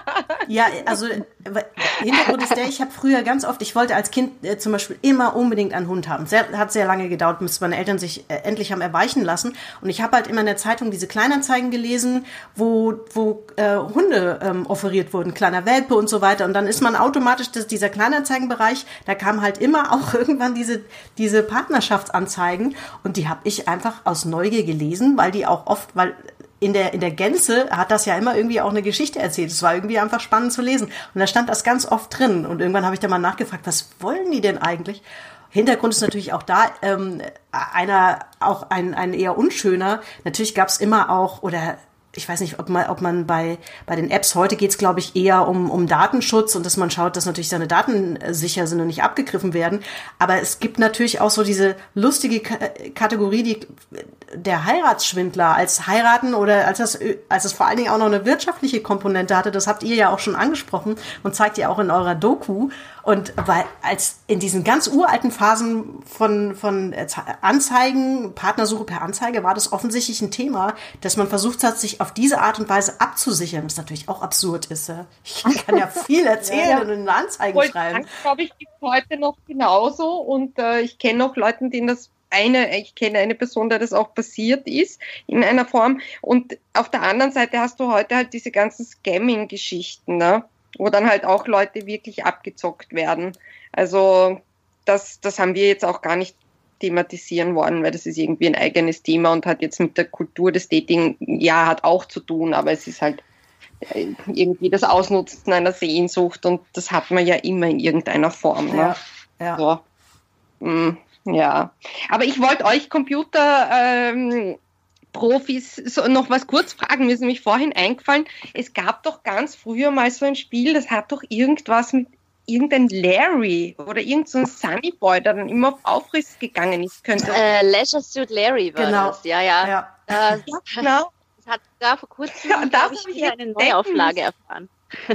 ja, also Hintergrund ist der, ich habe früher ganz oft, ich wollte als Kind äh, zum Beispiel immer unbedingt einen Hund haben. Sehr, hat sehr lange gedauert, bis meine Eltern sich äh, endlich haben erweichen lassen. Und ich habe halt immer in der Zeitung diese Kleinanzeigen gelesen, wo, wo äh, Hunde ähm, offeriert wurden, kleiner Welpe und so weiter. Und dann ist man automatisch, dass dieser Kleinanzeigenbereich, da kam halt immer auch irgendwann diese, diese Partnerschaftsanzeigen. Und die habe ich einfach aus Neugier gelesen, weil die auch oft, weil in der, in der Gänze hat das ja immer irgendwie auch eine Geschichte erzählt. Es war irgendwie einfach spannend zu lesen. Und da stand das ganz oft drin. Und irgendwann habe ich da mal nachgefragt, was wollen die denn eigentlich? Hintergrund ist natürlich auch da, ähm, einer, auch ein, ein eher unschöner. Natürlich gab es immer auch, oder ich weiß nicht, ob man, ob man bei, bei den Apps, heute geht's, glaube ich, eher um, um Datenschutz und dass man schaut, dass natürlich seine Daten sicher sind und nicht abgegriffen werden. Aber es gibt natürlich auch so diese lustige K- Kategorie, die, der Heiratsschwindler als heiraten oder als das, als es vor allen Dingen auch noch eine wirtschaftliche Komponente hatte. Das habt ihr ja auch schon angesprochen und zeigt ihr auch in eurer Doku. Und weil als in diesen ganz uralten Phasen von, von Anzeigen, Partnersuche per Anzeige, war das offensichtlich ein Thema, dass man versucht hat, sich auf diese Art und Weise abzusichern, was natürlich auch absurd ist. Ich kann ja viel erzählen ja, und in Anzeigen voll schreiben. Das glaube ich, gibt heute noch genauso und äh, ich kenne auch Leute, denen das eine, ich kenne eine Person, der das auch passiert ist in einer Form und auf der anderen Seite hast du heute halt diese ganzen Scamming-Geschichten, ne? Wo dann halt auch Leute wirklich abgezockt werden. Also das, das haben wir jetzt auch gar nicht thematisieren wollen, weil das ist irgendwie ein eigenes Thema und hat jetzt mit der Kultur des Dating, ja, hat auch zu tun, aber es ist halt irgendwie das Ausnutzen einer Sehnsucht und das hat man ja immer in irgendeiner Form. Ne? Ja, ja. So. Mm, ja. Aber ich wollte euch Computer... Ähm, Profis so noch was kurz fragen, mir ist nämlich vorhin eingefallen, es gab doch ganz früher mal so ein Spiel, das hat doch irgendwas mit irgendein Larry oder irgend so ein Sunny Boy, der dann immer auf Aufriss gegangen ist. Könnte äh, Leisure Suit Larry war genau. das, ja, ja. ja. Das, ja genau. Das hat da vor kurzem, ja, glaube ich, wieder eine Neuauflage erfahren.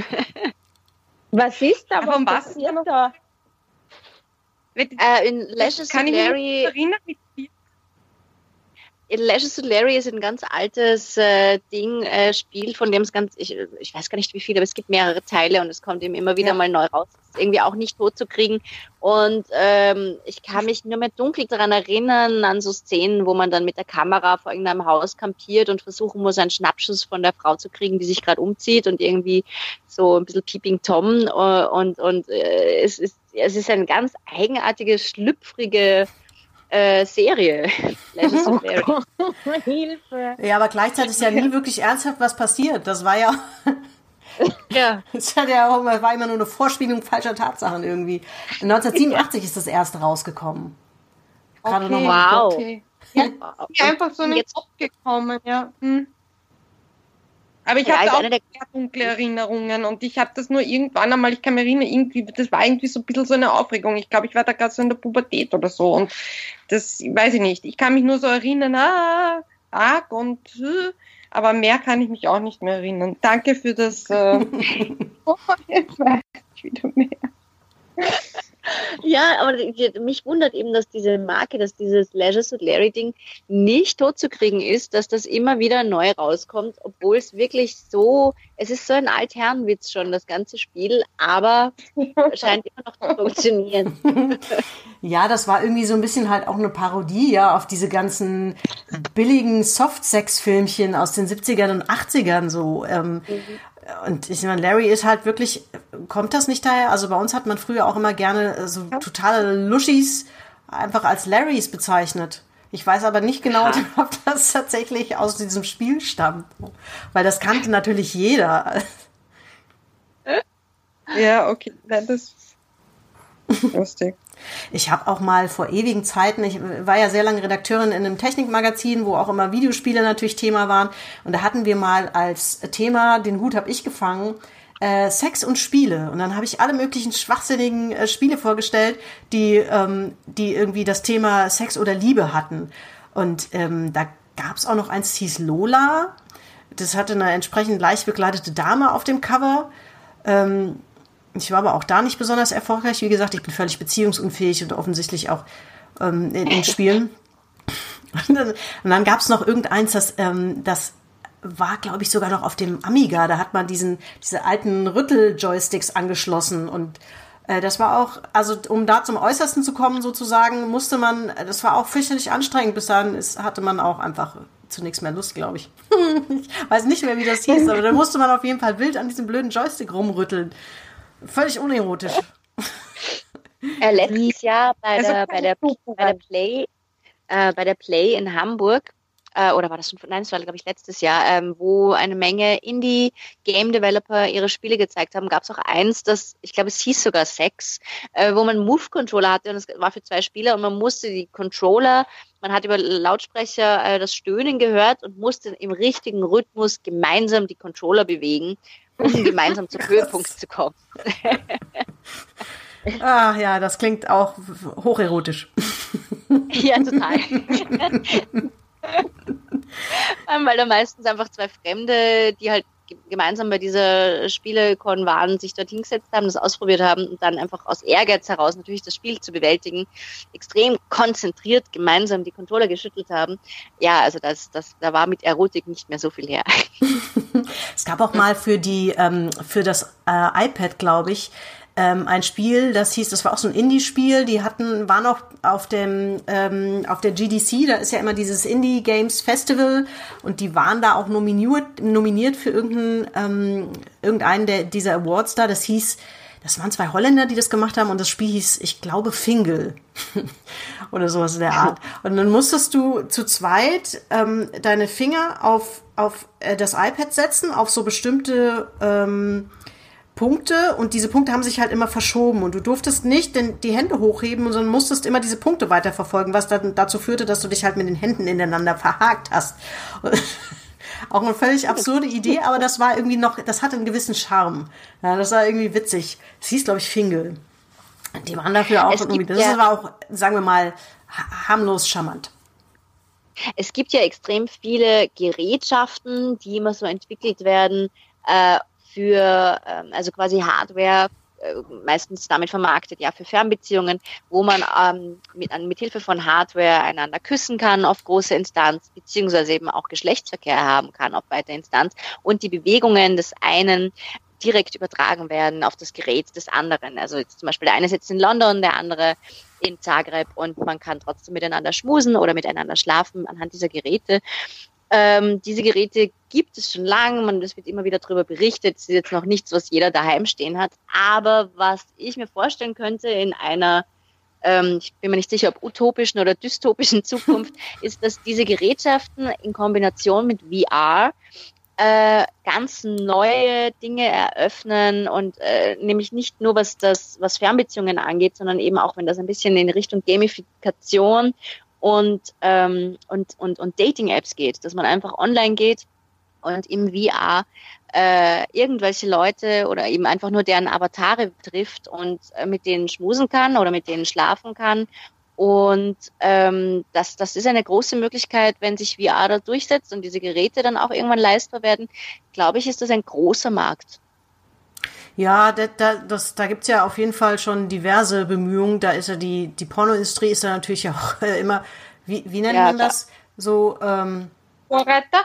Was ist da? Aber um was passiert da? Äh, in Leisure Suit Larry... erinnern, mit Leisure Suit Larry ist ein ganz altes äh, Ding, äh, Spiel, von dem es ganz, ich, ich weiß gar nicht wie viele, aber es gibt mehrere Teile und es kommt eben immer wieder ja. mal neu raus. Das ist irgendwie auch nicht tot zu kriegen. Und ähm, ich kann mich nur mehr dunkel daran erinnern, an so Szenen, wo man dann mit der Kamera vor irgendeinem Haus kampiert und versuchen muss, einen Schnappschuss von der Frau zu kriegen, die sich gerade umzieht und irgendwie so ein bisschen Peeping Tom. Äh, und und äh, es, ist, es ist eine ganz eigenartige, schlüpfrige Äh, Serie. Oh Gott, Hilfe. Ja, aber gleichzeitig ist ja nie wirklich ernsthaft was passiert. Das war ja, ja. das hat ja auch, war immer nur eine Vorspielung falscher Tatsachen irgendwie. neunzehnhundertsiebenundachtzig ist das erste rausgekommen. Gerade okay, noch mal. wow. Okay. Ja, ist einfach so in den Kopf gekommen, ja. Hm. Aber ich ja, habe also auch sehr dunkle Erinnerungen und ich habe das nur irgendwann einmal, ich kann mich erinnern, irgendwie, das war irgendwie so ein bisschen so eine Aufregung. Ich glaube, ich war da gerade so in der Pubertät oder so und das weiß ich nicht. Ich kann mich nur so erinnern, ah, arg und, äh, aber mehr kann ich mich auch nicht mehr erinnern. Danke für das, äh, oh, jetzt weiß ich wieder mehr. Ja, aber mich wundert eben, dass diese Marke, dass dieses Leisure Suit Larry Ding nicht tot zu kriegen ist, dass das immer wieder neu rauskommt, obwohl es wirklich so, es ist so ein Altherrenwitz schon, das ganze Spiel, aber scheint immer noch zu funktionieren. Ja, das war irgendwie so ein bisschen halt auch eine Parodie, ja, auf diese ganzen billigen Soft-Sex-Filmchen aus den siebzigern und achtzigern so, ähm, mhm. Und ich meine, Larry ist halt wirklich, kommt das nicht daher? Also bei uns hat man früher auch immer gerne so totale Luschis einfach als Larrys bezeichnet. Ich weiß aber nicht genau, ja. ob das tatsächlich aus diesem Spiel stammt. Weil das kannte natürlich jeder. Ja, okay, das ist lustig. Ich habe auch mal vor ewigen Zeiten, ich war ja sehr lange Redakteurin in einem Technikmagazin, wo auch immer Videospiele natürlich Thema waren. Und da hatten wir mal als Thema, den Hut habe ich gefangen, äh, Sex und Spiele. Und dann habe ich alle möglichen schwachsinnigen äh, Spiele vorgestellt, die, ähm, die irgendwie das Thema Sex oder Liebe hatten. Und ähm, da gab es auch noch eins, das hieß Lola. Das hatte eine entsprechend leicht bekleidete Dame auf dem Cover. Ähm, Ich war aber auch da nicht besonders erfolgreich. Wie gesagt, ich bin völlig beziehungsunfähig und offensichtlich auch ähm, in, in Spielen. Und dann, und dann gab es noch irgendeins, das, ähm, das war, glaube ich, sogar noch auf dem Amiga. Da hat man diesen, diese alten Rüttel-Joysticks angeschlossen. Und äh, das war auch, also um da zum Äußersten zu kommen sozusagen, musste man, das war auch fürchterlich anstrengend. Bis dahin ist, hatte man auch einfach zunächst mehr Lust, glaube ich. Ich weiß nicht mehr, wie das hieß, aber da musste man auf jeden Fall wild an diesem blöden Joystick rumrütteln. Völlig unerotisch. Äh, letztes Jahr bei der, bei der, bei der Play, äh, bei der Play in Hamburg, äh, oder war das schon, nein, das war, glaube ich, letztes Jahr, ähm, wo eine Menge Indie-Game-Developer ihre Spiele gezeigt haben, gab es auch eins, das, ich glaube, es hieß sogar Sex, äh, wo man Move-Controller hatte und es war für zwei Spieler und man musste die Controller, man hat über Lautsprecher äh, das Stöhnen gehört und musste im richtigen Rhythmus gemeinsam die Controller bewegen, um gemeinsam zum Höhepunkt zu kommen. Ah ja, das klingt auch hocherotisch. Ja, total. Weil da meistens einfach zwei Fremde, die halt gemeinsam bei dieser Spielekon waren, sich dort hingesetzt haben, das ausprobiert haben und dann einfach aus Ehrgeiz heraus natürlich das Spiel zu bewältigen, extrem konzentriert gemeinsam die Controller geschüttelt haben. Ja, also das, das, da war mit Erotik nicht mehr so viel her. Es gab auch mal für die, ähm, für das äh, iPad, glaube ich, ähm, ein Spiel, das hieß, das war auch so ein Indie-Spiel, die hatten, waren auch auf dem, ähm, auf der G D C, da ist ja immer dieses Indie Games Festival und die waren da auch nominiert, nominiert für irgendeinen, ähm, irgendeinen der, dieser Awards da, das hieß, das waren zwei Holländer, die das gemacht haben und das Spiel hieß, ich glaube, Fingal oder sowas in der Art. Und dann musstest du zu zweit ähm, deine Finger auf, auf äh, das iPad setzen, auf so bestimmte ähm, Punkte und diese Punkte haben sich halt immer verschoben und du durftest nicht denn die Hände hochheben, sondern musstest immer diese Punkte weiterverfolgen, was dann dazu führte, dass du dich halt mit den Händen ineinander verhakt hast. Auch eine völlig absurde Idee, aber das war irgendwie noch, das hatte einen gewissen Charme. Ja, das war irgendwie witzig. Es hieß, glaube ich, Fingal. Die waren dafür auch irgendwie, das ja, war auch, sagen wir mal, harmlos charmant. Es gibt ja extrem viele Gerätschaften, die immer so entwickelt werden, äh, für, ähm, also quasi Hardware, äh, meistens damit vermarktet, ja, für Fernbeziehungen, wo man ähm, mit, mit Hilfe von Hardware einander küssen kann auf große Instanz, beziehungsweise eben auch Geschlechtsverkehr haben kann auf weiter Instanz und die Bewegungen des einen direkt übertragen werden auf das Gerät des anderen. Also jetzt zum Beispiel der eine sitzt in London, der andere in Zagreb und man kann trotzdem miteinander schmusen oder miteinander schlafen anhand dieser Geräte. Ähm, diese Geräte gibt es schon lange, man, es wird immer wieder darüber berichtet, es ist jetzt noch nichts, was jeder daheim stehen hat, aber was ich mir vorstellen könnte in einer, ähm, ich bin mir nicht sicher, ob utopischen oder dystopischen Zukunft, ist, dass diese Gerätschaften in Kombination mit V R äh, ganz neue Dinge eröffnen und äh, nämlich nicht nur was das, was Fernbeziehungen angeht, sondern eben auch, wenn das ein bisschen in Richtung Gamifikation und, ähm, und, und, und Dating-Apps geht, dass man einfach online geht und im V R äh, irgendwelche Leute oder eben einfach nur deren Avatare trifft und äh, mit denen schmusen kann oder mit denen schlafen kann. Und ähm, das, das ist eine große Möglichkeit, wenn sich V R da durchsetzt und diese Geräte dann auch irgendwann leistbar werden, glaube ich, ist das ein großer Markt. Ja, da, da, das, da gibt's ja auf jeden Fall schon diverse Bemühungen. Da ist ja die, die Pornoindustrie ist da natürlich auch äh, immer, wie, wie nennt ja, man klar. das? So, ähm, Vorreiter?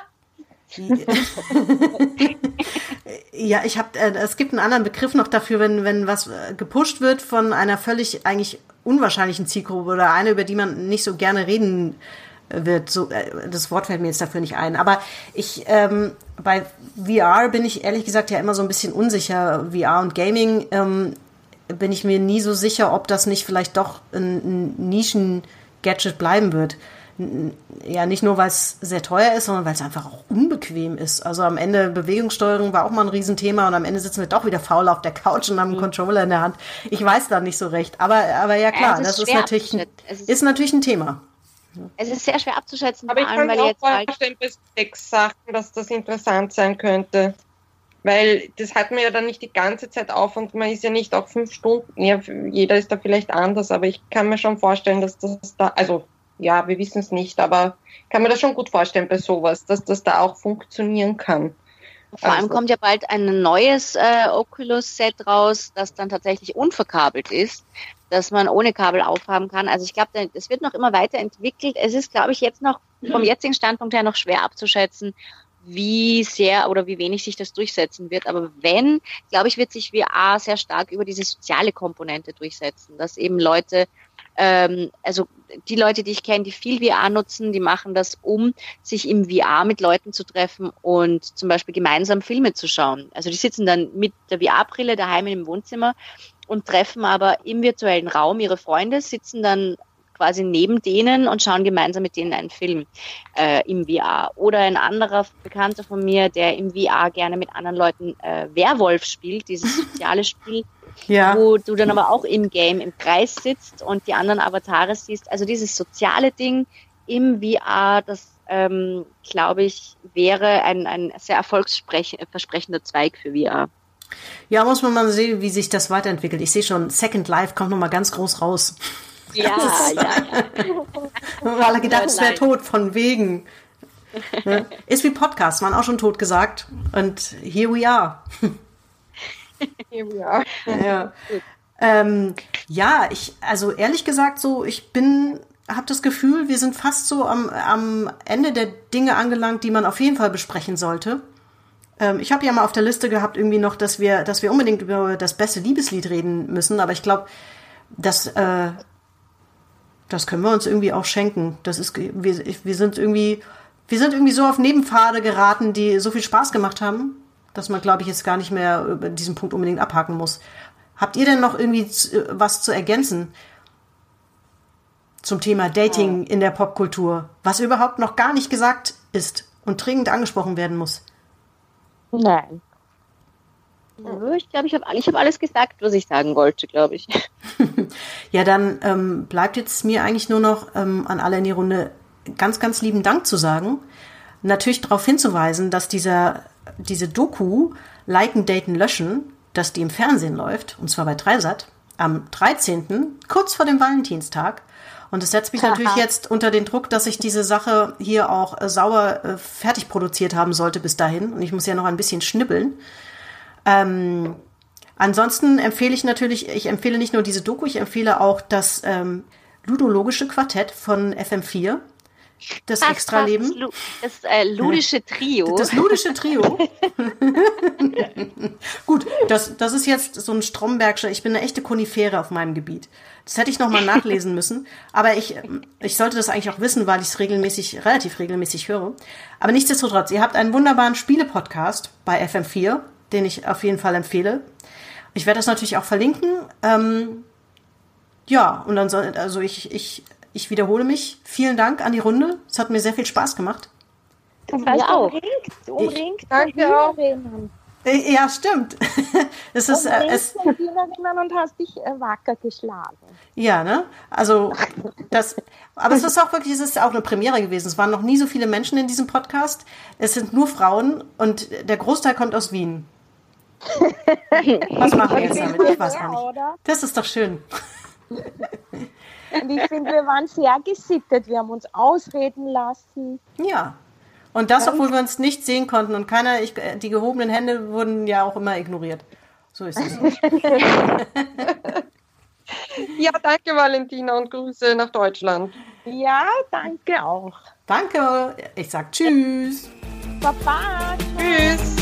Ja, ich habe, äh, es gibt einen anderen Begriff noch dafür, wenn, wenn was gepusht wird von einer völlig eigentlich unwahrscheinlichen Zielgruppe oder eine, über die man nicht so gerne reden wird. So, äh, das Wort fällt mir jetzt dafür nicht ein. Aber ich, ähm, bei V R bin ich ehrlich gesagt ja immer so ein bisschen unsicher. V R und Gaming ähm, bin ich mir nie so sicher, ob das nicht vielleicht doch ein, ein Nischen-Gadget bleiben wird. Ja, nicht nur, weil es sehr teuer ist, sondern weil es einfach auch unbequem ist. Also am Ende, Bewegungssteuerung war auch mal ein Riesenthema und am Ende sitzen wir doch wieder faul auf der Couch und haben einen mhm. Controller in der Hand. Ich weiß da nicht so recht. Aber, aber ja klar, ja, das ist, das ist, natürlich, ein, ist, ist natürlich ein Thema. Es ist sehr schwer abzuschätzen. Aber ich kann mir auch vorstellen, bei Sex-Sachen, dass das interessant sein könnte. Weil das hat man ja dann nicht die ganze Zeit auf und man ist ja nicht auch fünf Stunden. Ja, jeder ist da vielleicht anders, aber ich kann mir schon vorstellen, dass das da, also ja, wir wissen es nicht, aber kann mir das schon gut vorstellen bei sowas, dass das da auch funktionieren kann. Vor allem kommt ja bald ein neues äh, Oculus-Set raus, das dann tatsächlich unverkabelt ist, dass man ohne Kabel aufhaben kann. Also ich glaube, das wird noch immer weiterentwickelt. Es ist, glaube ich, jetzt noch vom jetzigen Standpunkt her noch schwer abzuschätzen, wie sehr oder wie wenig sich das durchsetzen wird. Aber wenn, glaube ich, wird sich V R sehr stark über diese soziale Komponente durchsetzen, dass eben Leute, ähm, also die Leute, die ich kenne, die viel V R nutzen, die machen das, um sich im V R mit Leuten zu treffen und zum Beispiel gemeinsam Filme zu schauen. Also die sitzen dann mit der V R-Brille daheim im Wohnzimmer und treffen aber im virtuellen Raum ihre Freunde, sitzen dann quasi neben denen und schauen gemeinsam mit denen einen Film äh, im V R. Oder ein anderer Bekannter von mir, der im V R gerne mit anderen Leuten äh, Werwolf spielt, dieses soziale Spiel, ja, wo du dann aber auch im Game im Kreis sitzt und die anderen Avatare siehst. Also dieses soziale Ding im V R, das ähm, glaube ich, wäre ein, ein sehr erfolgsversprechender Zweig für V R. Ja, muss man mal sehen, wie sich das weiterentwickelt. Ich sehe schon, Second Life kommt nochmal ganz groß raus. Ja, ja, ja. Weil alle gedacht, es wäre tot, von wegen. Ne? Ist wie Podcasts, waren auch schon tot gesagt. Und here we are. Here we are. Ja, ähm, ja ich, also ehrlich gesagt, so, ich bin, habe das Gefühl, wir sind fast so am, am Ende der Dinge angelangt, die man auf jeden Fall besprechen sollte. Ähm, ich habe ja mal auf der Liste gehabt, irgendwie noch, dass wir, dass wir unbedingt über das beste Liebeslied reden müssen, aber ich glaube, dass, äh, das können wir uns irgendwie auch schenken. Das ist, wir, wir sind irgendwie, wir sind irgendwie so auf Nebenpfade geraten, die so viel Spaß gemacht haben, dass man, glaube ich, jetzt gar nicht mehr über diesen Punkt unbedingt abhaken muss. Habt ihr denn noch irgendwie was zu ergänzen zum Thema Dating in der Popkultur, was überhaupt noch gar nicht gesagt ist und dringend angesprochen werden muss? Nein. Ich glaube, ich habe ich hab alles gesagt, was ich sagen wollte, glaube ich. Ja, dann ähm, bleibt jetzt mir eigentlich nur noch ähm, an alle in die Runde ganz, ganz lieben Dank zu sagen. Natürlich darauf hinzuweisen, dass dieser, diese Doku Liken, Daten, Löschen, dass die im Fernsehen läuft, und zwar bei Dreisat, am dreizehnten kurz vor dem Valentinstag. Und es setzt mich natürlich jetzt unter den Druck, dass ich diese Sache hier auch äh, sauber äh, fertig produziert haben sollte bis dahin. Und ich muss ja noch ein bisschen schnibbeln. Ähm, ansonsten empfehle ich natürlich, ich empfehle nicht nur diese Doku, ich empfehle auch das ähm, ludologische Quartett von F M vier, das fast, Extraleben. Fast, das das äh, ludische Trio. Das ludische Trio. Gut, das, das ist jetzt so ein Strombergscher, ich bin eine echte Konifere auf meinem Gebiet. Das hätte ich nochmal nachlesen müssen, aber ich, ich sollte das eigentlich auch wissen, weil ich es regelmäßig, relativ regelmäßig höre. Aber nichtsdestotrotz, ihr habt einen wunderbaren Spiele-Podcast bei F M vier, den ich auf jeden Fall empfehle. Ich werde das natürlich auch verlinken. Ähm, ja, und dann soll, also ich, ich, ich wiederhole mich. Vielen Dank an die Runde. Es hat mir sehr viel Spaß gemacht. Du warst umringt, umringt. Danke auch. Ja, stimmt. Es ist, äh, es, und hast dich äh, wacker geschlagen. Ja, ne? Also, das, aber es ist auch wirklich, es ist auch eine Premiere gewesen. Es waren noch nie so viele Menschen in diesem Podcast. Es sind nur Frauen und der Großteil kommt aus Wien. Was machen wir jetzt damit? Ich weiß auch nicht. Das ist doch schön. Und ich finde, wir waren sehr gesittet. Wir haben uns ausreden lassen. Ja. Und das, obwohl wir uns nicht sehen konnten und keiner, ich, die gehobenen Hände wurden ja auch immer ignoriert. So ist es. Ja, danke Valentina und Grüße nach Deutschland. Ja, danke auch. Danke. Ich sag Tschüss. Baba. Tschüss.